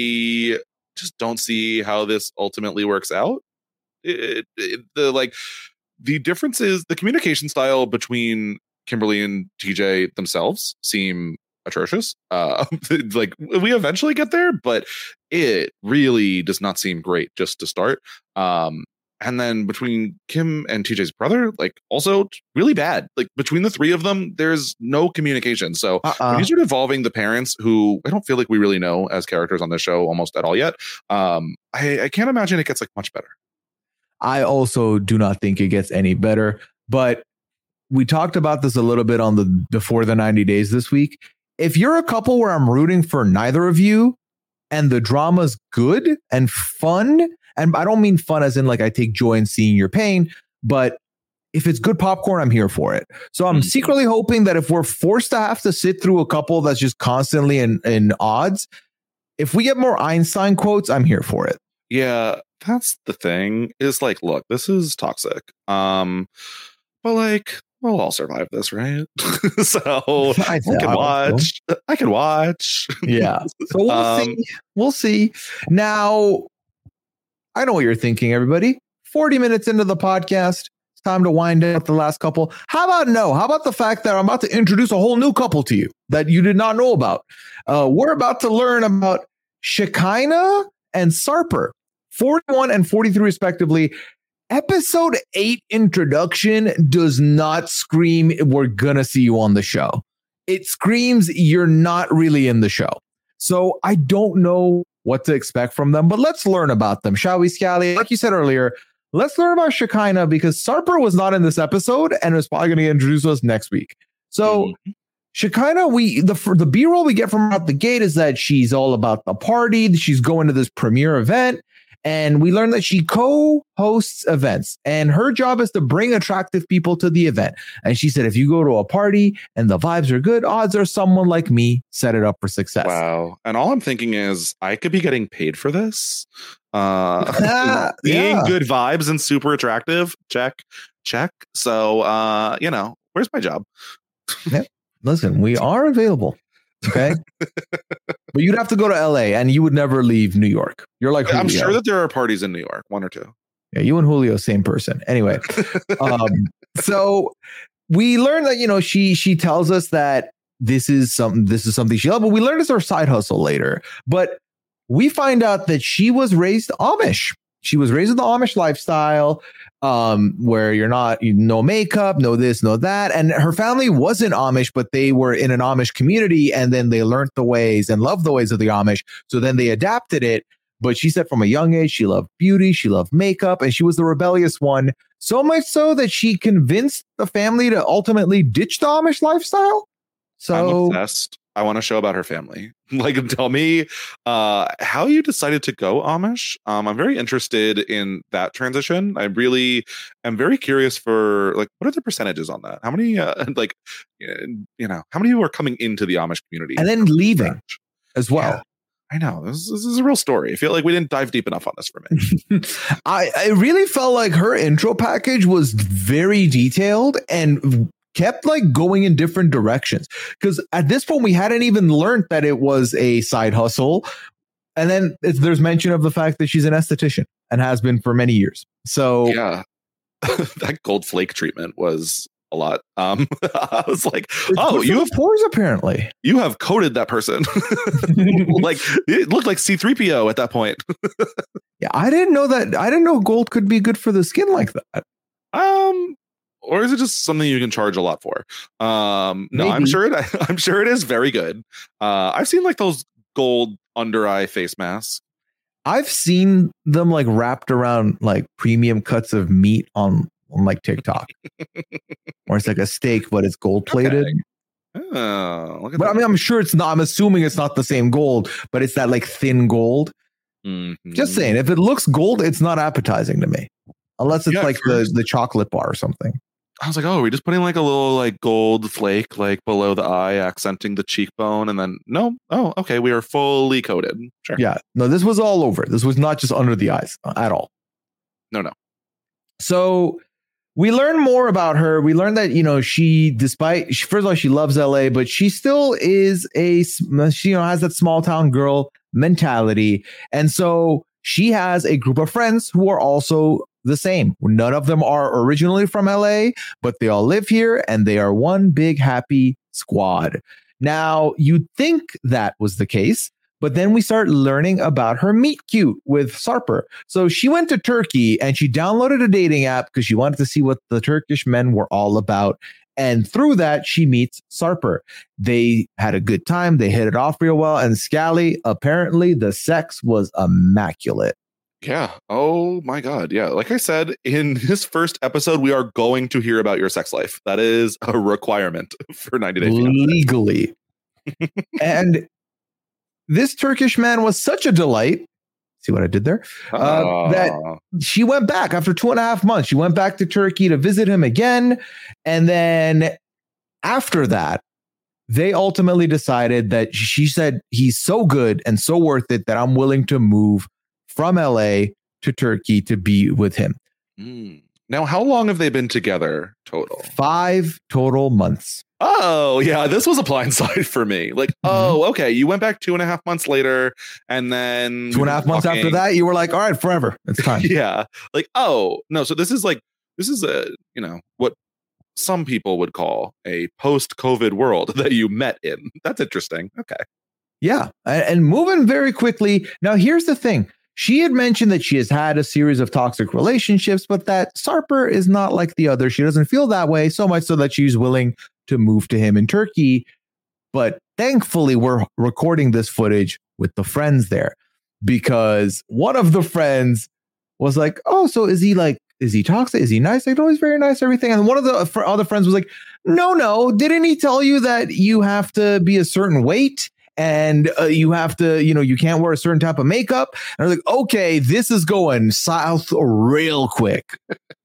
I just don't see how this ultimately works out. It, it, the like the difference is the communication style between Kimberly and T J themselves seem atrocious. Uh, like we eventually get there, but it really does not seem great just to start. Um, and then between Kim and T J's brother, like also really bad. Like between the three of them, there's no communication. So uh-uh. when you start involving the parents, who I don't feel like we really know as characters on the show almost at all yet, um, I, I can't imagine it gets like much better. I also do not think it gets any better, but we talked about this a little bit on the before the ninety days this week. If you're a couple where I'm rooting for neither of you and the drama's good and fun, and I don't mean fun as in like I take joy in seeing your pain, but if it's good popcorn, I'm here for it. So I'm mm-hmm. secretly hoping that if we're forced to have to sit through a couple that's just constantly in, in odds, if we get more Einstein quotes, I'm here for it. Yeah, that's the thing is like, look, this is toxic. Um, but like, we'll all survive this, right? so I, I can watch. So. I can watch. Yeah. So we'll um, see. We'll see. Now, I know what you're thinking, everybody. forty minutes into the podcast, it's time to wind up the last couple. How about no? How about the fact that I'm about to introduce a whole new couple to you that you did not know about? Uh, we're about to learn about Shekinah and Sarper, forty-one and forty-three respectively. Episode eight introduction does not scream, we're gonna see you on the show. It screams, you're not really in the show. So I don't know what to expect from them, but let's learn about them, shall we, Scally? Like you said earlier, let's learn about Shekinah because Sarper was not in this episode and is probably going to introduce us next week. So mm-hmm. Shekinah, we the the B-roll we get from her out the gate is that she's all about the party. She's going to this premiere event. And we learned that she co-hosts events and her job is to bring attractive people to the event. And she said, if you go to a party and the vibes are good, odds are someone like me set it up for success. Wow. And all I'm thinking is I could be getting paid for this. Uh, being yeah. good vibes and super attractive. Check, check. So, uh, you know, where's my job? Yeah. Listen, we are available. Okay. But you'd have to go to L A and you would never leave New York. You're like, Julio. I'm sure that there are parties in New York, one or two. Yeah, you and Julio, same person. Anyway, um, so we learned that, you know, she she tells us that this is something, this is something she loves, but we learned it's her side hustle later. But we find out that she was raised Amish. She was raised in the Amish lifestyle, um, where you're not, you no makeup, no this, no that. And her family wasn't Amish, but they were in an Amish community. And then they learned the ways and loved the ways of the Amish. So then they adapted it. But she said from a young age, she loved beauty, she loved makeup, and she was the rebellious one. So much so that she convinced the family to ultimately ditch the Amish lifestyle. So I'm obsessed. I want a show about her family. Like, tell me uh, how you decided to go Amish. Um, I'm very interested in that transition. I really am very curious for, like, what are the percentages on that? How many, uh, like, you know, how many are coming into the Amish community and then leaving French? As well? Yeah. I know this, this is a real story. I feel like we didn't dive deep enough on this for me. I, I really felt like her intro package was very detailed and kept like going in different directions, because at this point we hadn't even learned that it was a side hustle. And then it's, there's mention of the fact that she's an esthetician and has been for many years. So yeah, that gold flake treatment was a lot. Um, I was like, it's oh, you have pores apparently. You have coated that person. Like it looked like C three P O at that point. Yeah, I didn't know that. I didn't know gold could be good for the skin like that. Um. Or is it just something you can charge a lot for? Um, no, Maybe. I'm sure it. I'm sure it is very good. Uh, I've seen like those gold under eye face masks. I've seen them like wrapped around like premium cuts of meat on, on like TikTok, or it's like a steak, but it's gold plated. Okay. Oh, look at but that. I mean, I'm sure it's not. I'm assuming it's not the same gold, but it's that like thin gold. Mm-hmm. Just saying, if it looks gold, it's not appetizing to me, unless it's yeah, like the the chocolate bar or something. I was like, oh, are we just putting like a little like gold flake like below the eye, accenting the cheekbone, and then no, oh, okay, we are fully coated. Sure. Yeah, no, this was all over. This was not just under the eyes at all. No, no. So we learn more about her. We learned that, you know, she, despite she, first of all, she loves L A, but she still is a she, you know, has that small town girl mentality, and so she has a group of friends who are also the same. None of them are originally from L A, but they all live here and they are one big happy squad. Now, you'd think that was the case, but then we start learning about her meet cute with Sarper. So she went to Turkey and she downloaded a dating app because she wanted to see what the Turkish men were all about. And through that, she meets Sarper. They had a good time. They hit it off real well. And Scally, apparently the sex was immaculate. Yeah. Oh my God. Yeah. Like I said, in this first episode, we are going to hear about your sex life. That is a requirement for ninety Day Fiancé. Legally. And this Turkish man was such a delight. See what I did there? Uh, Oh. that she went back after two and a half months. She went back to Turkey to visit him again. And then after that, they ultimately decided that she said, he's so good and so worth it that I'm willing to move from L A to Turkey to be with him. Mm. Now, how long have they been together total? Five total months. Oh, yeah, this was a blindside for me. Like, Mm-hmm. oh, okay, you went back two and a half months later, and then Two and a half months after that, you were like, all right, forever. It's time. yeah, like, oh no, so this is like this is a you know what some people would call a post-COVID world that you met in. That's interesting. Okay. Yeah. And, and moving very quickly. Now, here's the thing. She had mentioned that she has had a series of toxic relationships, but that Sarper is not like the other. She doesn't feel that way, so much so that she's willing to move to him in Turkey. But thankfully, we're recording this footage with the friends there, because one of the friends was like, oh, so is he like, is he toxic? Is he nice? Like, no, he's very nice, everything. And one of the fr- other friends was like, no, no, didn't he tell you that you have to be a certain weight? And uh, you have to, you know, you can't wear a certain type of makeup. And I was like, okay, this is going south real quick.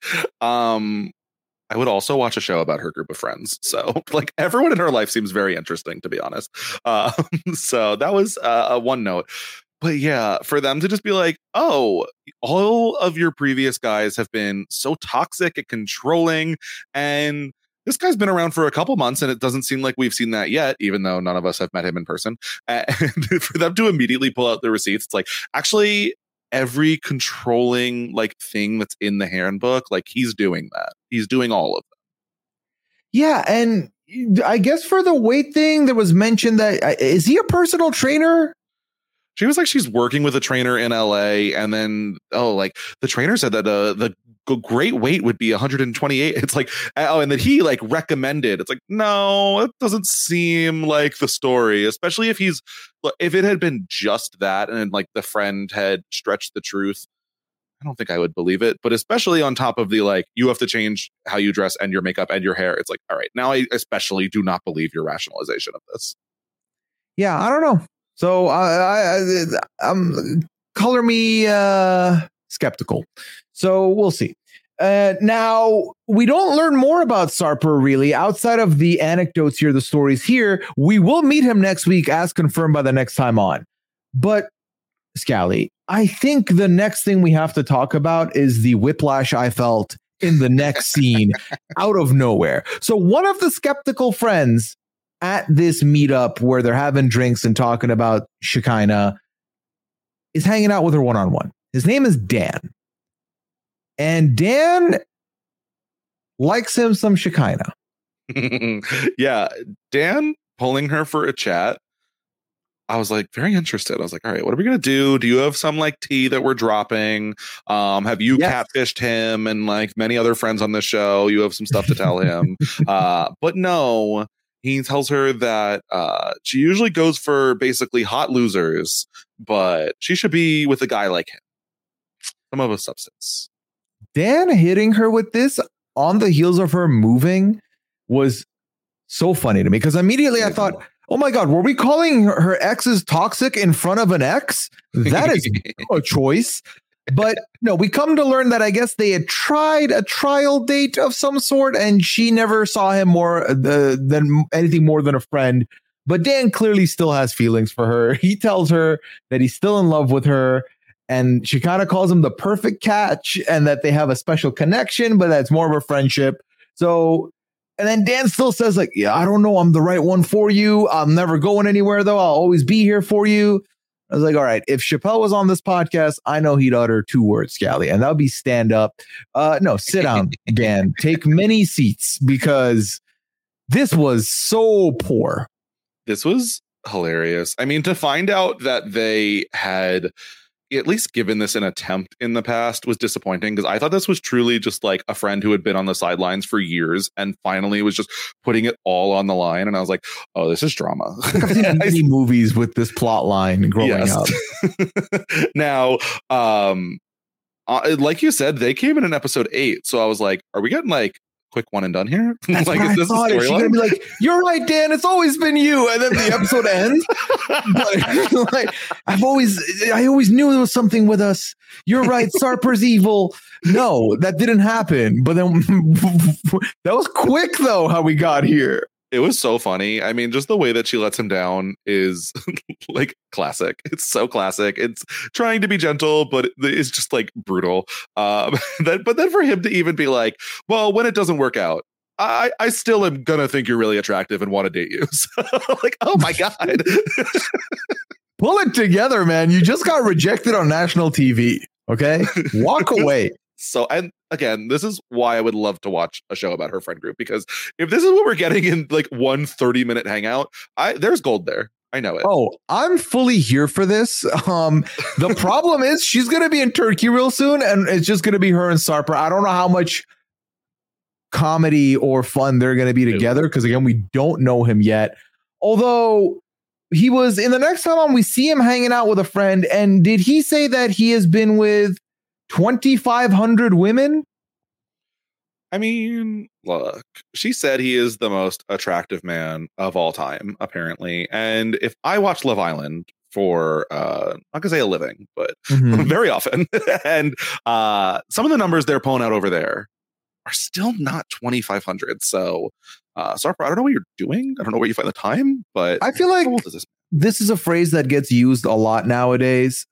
Um, I would also watch a show about her group of friends. So, like, everyone in her life seems very interesting, to be honest. Uh, so that was uh, a one note. But yeah, for them to just be like, oh, all of your previous guys have been so toxic and controlling, and this guy's been around for a couple months, and it doesn't seem like we've seen that yet, even though none of us have met him in person. And for them to immediately pull out the receipts, it's like, actually, every controlling like thing that's in the handbook, like he's doing that. He's doing all of them. Yeah, and I guess for the weight thing, there was mentioned that, is he a personal trainer? She was like, she's working with a trainer in L A, and then oh, like the trainer said that uh, the g- great weight would be one hundred twenty-eight. It's like, oh, and then he like recommended. It's like, no, it doesn't seem like the story, especially if he's if it had been just that, and like the friend had stretched the truth. I don't think I would believe it, but especially on top of the like, you have to change how you dress and your makeup and your hair. It's like, all right, now I especially do not believe your rationalization of this. Yeah, I don't know. So I, I, um, color me uh, skeptical. So we'll see. Uh, now, we don't learn more about Sarper really outside of the anecdotes here, the stories here. We will meet him next week as confirmed by the next time on. But Scally, I think the next thing we have to talk about is the whiplash I felt in the next scene out of nowhere. So one of the skeptical friends at this meetup where they're having drinks and talking about Shekinah is hanging out with her one-on-one. His name is Dan. And Dan likes him some Shekinah. Yeah, Dan pulling her for a chat. I was like very interested. I was like, all right, what are we going to do? Do you have some like tea that we're dropping? Um, have you yes. catfished him and like many other friends on the show? You have some stuff to tell him. uh, but no, he tells her that uh, she usually goes for basically hot losers, but she should be with a guy like him. Some of a substance. Dan hitting her with this on the heels of her moving was so funny to me, because immediately I thought, oh my God, were we calling her, her exes toxic in front of an ex? That is a choice. But no, we come to learn that I guess they had tried a trial date of some sort, and she never saw him more uh, than anything more than a friend. But Dan clearly still has feelings for her. He tells her that he's still in love with her, and she kind of calls him the perfect catch, and that they have a special connection, but that's more of a friendship. So, and then Dan still says like, yeah, I don't know, I'm the right one for you. I'm never going anywhere though. I'll always be here for you. I was like, all right, if Chappelle was on this podcast, I know he'd utter two words, Scally, and that would be stand up. Uh, no, sit down, Dan. Take many seats, because this was so poor. This was hilarious. I mean, to find out that they had at least given this an attempt in the past was disappointing, because I thought this was truly just like a friend who had been on the sidelines for years and finally was just putting it all on the line. And I was like, oh, this is drama. I've seen many movies with this plot line growing yes. up. Now, um, uh, like you said, they came in in episode eight. So I was like, are we getting like quick one and done here? That's like, what is I this a thought. She's storyline? gonna be like, "You're right, Dan. It's always been you," and then the episode ends. But, like, I've always, I always knew there was something with us. You're right. Sarper's evil. No, that didn't happen. But then that was quick, though. How we got here. It was so funny. I mean, just the way that she lets him down is like classic. It's so classic. It's trying to be gentle, but it's just like brutal. Um, that, but then for him to even be like, well, when it doesn't work out, I, I still am going to think you're really attractive and want to date you. So, like, oh my God. Pull it together, man. You just got rejected on national T V. Okay. Walk away. So, and again, this is why I would love to watch a show about her friend group, because if this is what we're getting in like one thirty minute hangout, I there's gold there. I know it. Oh, I'm fully here for this. Um, the problem is she's going to be in Turkey real soon, and it's just going to be her and Sarper. I don't know how much comedy or fun they're going to be together, because again, we don't know him yet. Although he was in the next time on, we see him hanging out with a friend. And did he say that he has been with twenty-five hundred women? I mean, look, she said he is the most attractive man of all time, apparently. And if I watch Love Island for, uh, I'm not gonna say a living, but mm-hmm. very often, and uh, some of the numbers they're pulling out over there are still not twenty-five hundred. So, uh, Sarper, I don't know what you're doing. I don't know where you find the time, but I feel like is this? this is a phrase that gets used a lot nowadays.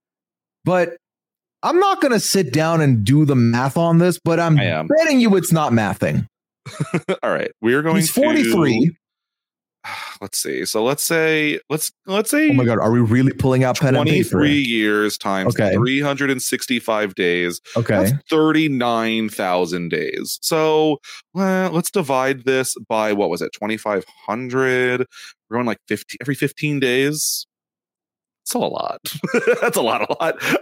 But I'm not going to sit down and do the math on this, but I'm betting you it's not mathing. All right. We're going He's forty-three. To, let's see. So let's say, let's, let's say. Oh my God. Are we really pulling out pen and paper? twenty-three years times okay. three hundred sixty-five days. Okay. That's thirty-nine thousand days. So well, let's divide this by, what was it? twenty-five hundred. We're going like fifteen every fifteen days. Still a lot. That's a lot, a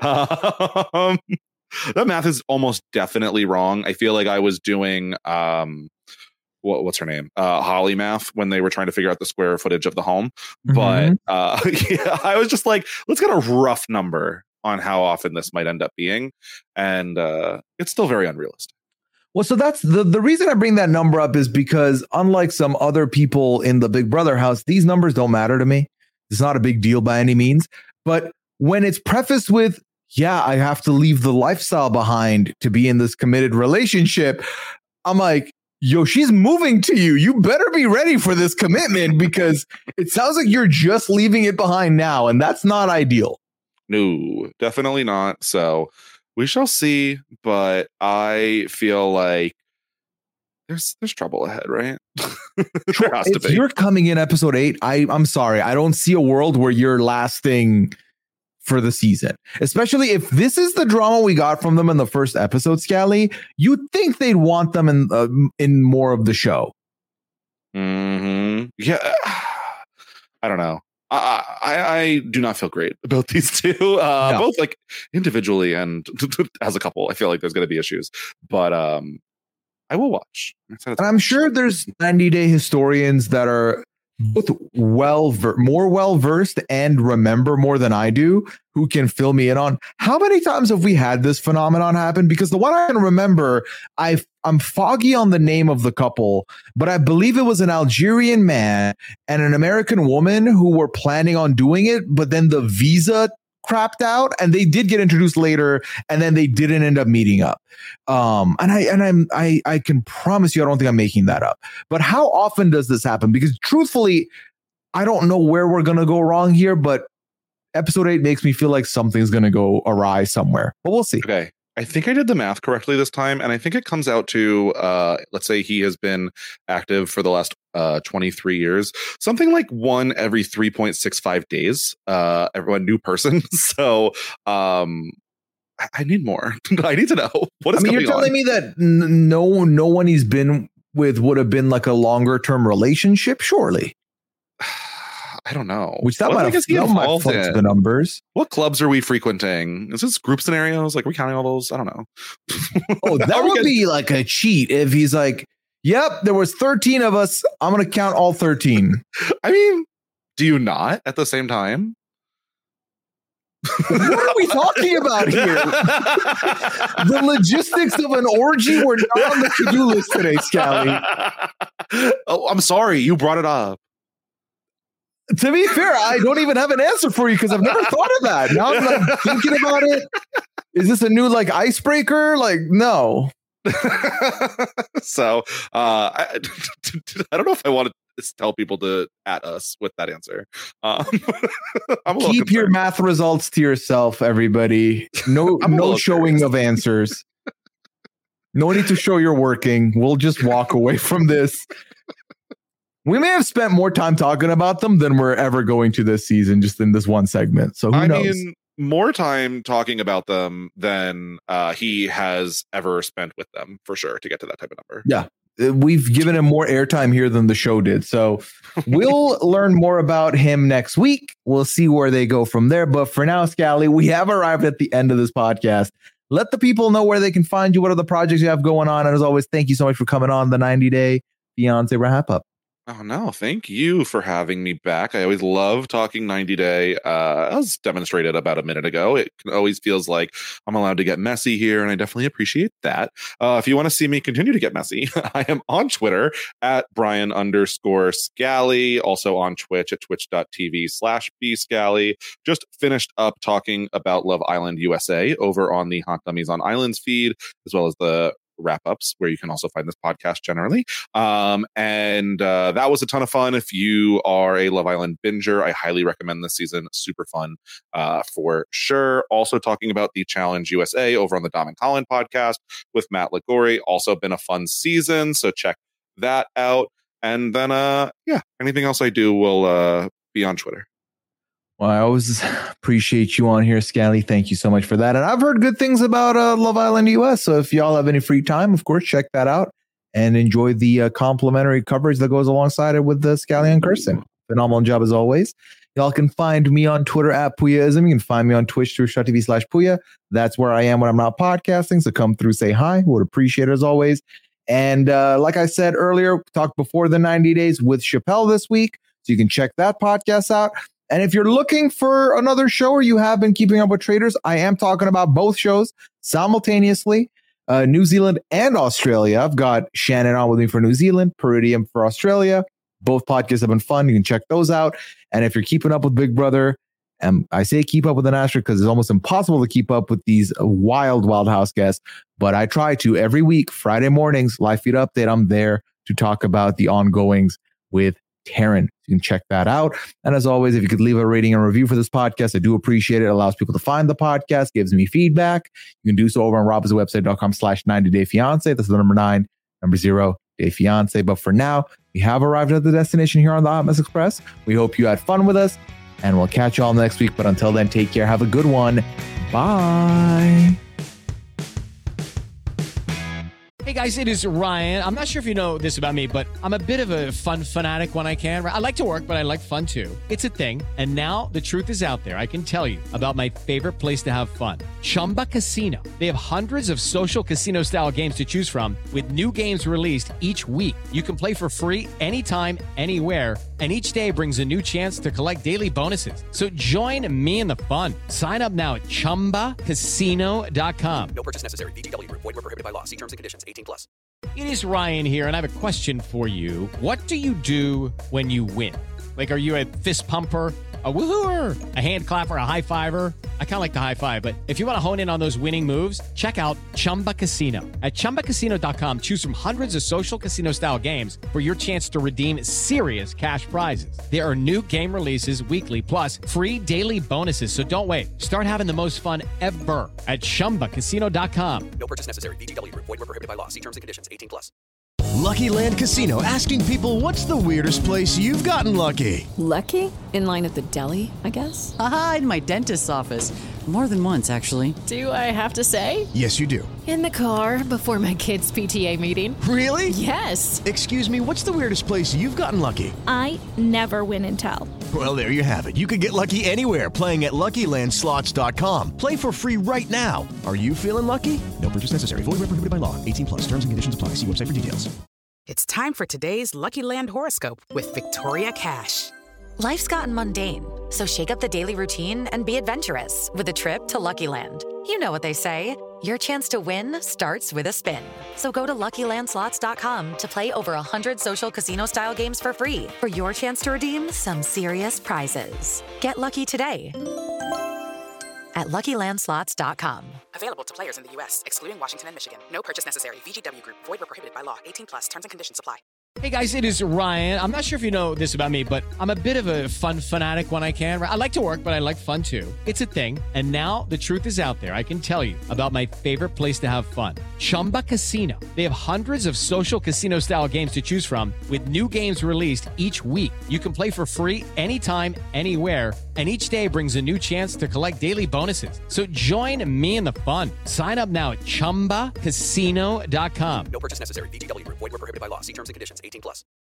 lot. Um, that math is almost definitely wrong. I feel like I was doing um, what, what's her name? Uh, Holly math when they were trying to figure out the square footage of the home. Mm-hmm. But uh, yeah, I was just like, let's get a rough number on how often this might end up being, and uh, it's still very unrealistic. Well, so that's the the reason I bring that number up is because unlike some other people in the Big Brother house, these numbers don't matter to me. It's not a big deal by any means. But when it's prefaced with, yeah, I have to leave the lifestyle behind to be in this committed relationship, I'm like, yo, she's moving to you. You better be ready for this commitment, because it sounds like you're just leaving it behind now. And that's not ideal. No, definitely not. So we shall see. But I feel like There's there's trouble ahead, right? There has to if be. You're coming in episode eight, I, I'm sorry. I don't see a world where you're lasting for the season. Especially if this is the drama we got from them in the first episode, Scally. You'd think they'd want them in uh, in more of the show. Mm-hmm. Yeah. I don't know. I, I I do not feel great about these two. Uh, no. Both like individually and as a couple. I feel like there's going to be issues. But um I will watch. And I'm sure there's ninety day historians that are both well, ver- more well versed and remember more than I do, who can fill me in on how many times have we had this phenomenon happen? Because the one I can remember, I I'm foggy on the name of the couple, but I believe it was an Algerian man and an American woman who were planning on doing it, but then the visa crapped out, and they did get introduced later, and then they didn't end up meeting up. Um, and I and I'm I I can promise you, I don't think I'm making that up. But how often does this happen? Because truthfully, I don't know where we're gonna go wrong here, but episode eight makes me feel like something's gonna go awry somewhere. But we'll see. Okay. I think I did the math correctly this time, and I think it comes out to, uh, let's say he has been active for the last uh, twenty-three years, something like one every three point six five days, uh, everyone new person. So um, I, I need more. I need to know what is I mean, going you're telling on. me that n- no, no one he's been with would have been like a longer term relationship, surely. I don't know. Which that what might have flunked the numbers. What clubs are we frequenting? Is this group scenarios? Like, are we counting all those? I don't know. Oh, that would be like a cheat if he's like, yep, there was thirteen of us. I'm going to count all thirteen. I mean, do you not at the same time? What are we talking about here? The logistics of an orgy were not on the to-do list today, Scally. Oh, I'm sorry. You brought it up. To be fair, I don't even have an answer for you because I've never thought of that. Now I'm like thinking about it. Is this a new like icebreaker? Like, no. So uh, I, I don't know if I want to tell people to at us with that answer. Um, I'm Keep your math results to yourself, everybody. No, no showing curious. of answers. No need to show you're working. We'll just walk away from this. We may have spent more time talking about them than we're ever going to this season, just in this one segment. So who I knows? mean, more time talking about them than uh, he has ever spent with them, for sure, to get to that type of number. Yeah. We've given him more airtime here than the show did. So we'll learn more about him next week. We'll see where they go from there. But for now, Scally, we have arrived at the end of this podcast. Let the people know where they can find you. What are the projects you have going on? And as always, thank you so much for coming on the ninety day Fiancé wrap up. Oh, no. Thank you for having me back. I always love talking ninety day. Uh, as demonstrated about a minute ago, it always feels like I'm allowed to get messy here, and I definitely appreciate that. Uh, if you want to see me continue to get messy, I am on Twitter at Brian underscore Scally, also on Twitch at twitch.tv slash bscally. Just finished up talking about Love Island U S A over on the Hot Dummies on Islands feed, as well as the wrap-ups where you can also find this podcast generally. Um, and uh, that was a ton of fun. If you are a Love Island binger, I highly recommend this season. Super fun uh, for sure. Also talking about the Challenge U S A over on the Dom and Colin podcast with Matt Ligori. Also been a fun season, so check that out. And then, uh, yeah, anything else I do will uh, be on Twitter. Well, I always appreciate you on here, Scally. Thank you so much for that. And I've heard good things about uh, Love Island U S. So if y'all have any free time, of course, check that out and enjoy the uh, complimentary coverage that goes alongside it with the uh, Scally and Kirsten. Phenomenal job as always. Y'all can find me on Twitter at Puyaism. You can find me on Twitch through twitch.tv slash Puya. That's where I am when I'm not podcasting. So come through, say hi. Would appreciate it as always. And uh, like I said earlier, talked before the ninety days with Chappelle this week. So you can check that podcast out. And if you're looking for another show or you have been keeping up with traders, I am talking about both shows simultaneously, uh, New Zealand and Australia. I've got Shannon on with me for New Zealand, Peridium for Australia. Both podcasts have been fun. You can check those out. And if you're keeping up with Big Brother, and I say keep up with an asterisk because it's almost impossible to keep up with these wild, wild house guests. But I try to every week, Friday mornings, live feed update. I'm there to talk about the ongoings with Taryn. You can check that out. And as always, if you could leave a rating and review for this podcast, I do appreciate it. It allows people to find the podcast, gives me feedback. You can do so over on rob's website dot com slash ninety day fiance. That's the number nine, number zero, day fiance. But for now, we have arrived at the destination here on the Hot Mess Express. We hope you had fun with us, and we'll catch you all next week. But until then, take care. Have a good one. Bye. Hey guys, it is Ryan. I'm not sure if you know this about me, but I'm a bit of a fun fanatic when I can. I like to work, but I like fun too. It's a thing. And now the truth is out there. I can tell you about my favorite place to have fun. Chumba Casino. They have hundreds of social casino style games to choose from with new games released each week. You can play for free anytime, anywhere. And each day brings a new chance to collect daily bonuses. So join me in the fun. Sign up now at chumba casino dot com. No purchase necessary. V G W Group. Void where prohibited by law. See terms and conditions. eighteen plus. It is Ryan here, and I have a question for you. What do you do when you win? Like, are you a fist pumper, a woohooer, a hand clapper, a high fiver? I kind of like the high five, but if you want to hone in on those winning moves, check out Chumba Casino. At chumba casino dot com, choose from hundreds of social casino style games for your chance to redeem serious cash prizes. There are new game releases weekly, plus free daily bonuses. So don't wait. Start having the most fun ever at chumba casino dot com. No purchase necessary. V G W Group. Void where prohibited by law. See terms and conditions. eighteen plus. Lucky Land Casino, asking people, what's the weirdest place you've gotten lucky? Lucky? In line at the deli, I guess? Aha, in my dentist's office. More than once, actually. Do I have to say? Yes, you do. In the car before my kids' P T A meeting. Really? Yes. Excuse me, what's the weirdest place you've gotten lucky? I never win and tell. Well, there you have it. You can get lucky anywhere, playing at lucky land slots dot com. Play for free right now. Are you feeling lucky? No purchase necessary. Void where prohibited by law. eighteen plus. Terms and conditions apply. See website for details. It's time for today's Lucky Land horoscope with Victoria Cash. Life's gotten mundane, so shake up the daily routine and be adventurous with a trip to Lucky Land. You know what they say, your chance to win starts with a spin. So go to Lucky Land Slots dot com to play over one hundred social casino-style games for free for your chance to redeem some serious prizes. Get lucky today at Lucky Land Slots dot com. Available to players in the U S, excluding Washington and Michigan. No purchase necessary. V G W Group. Void where prohibited by law. eighteen plus. Terms and conditions apply. Hey guys, it is Ryan. I'm not sure if you know this about me, but I'm a bit of a fun fanatic when I can. I like to work, but I like fun too. It's a thing. And now the truth is out there. I can tell you about my favorite place to have fun. Chumba Casino. They have hundreds of social casino style games to choose from with new games released each week. You can play for free anytime, anywhere. And each day brings a new chance to collect daily bonuses. So join me in the fun. Sign up now at chumba casino dot com. No purchase necessary. V G W Group. Void where prohibited by law. See terms and conditions. eighteen plus.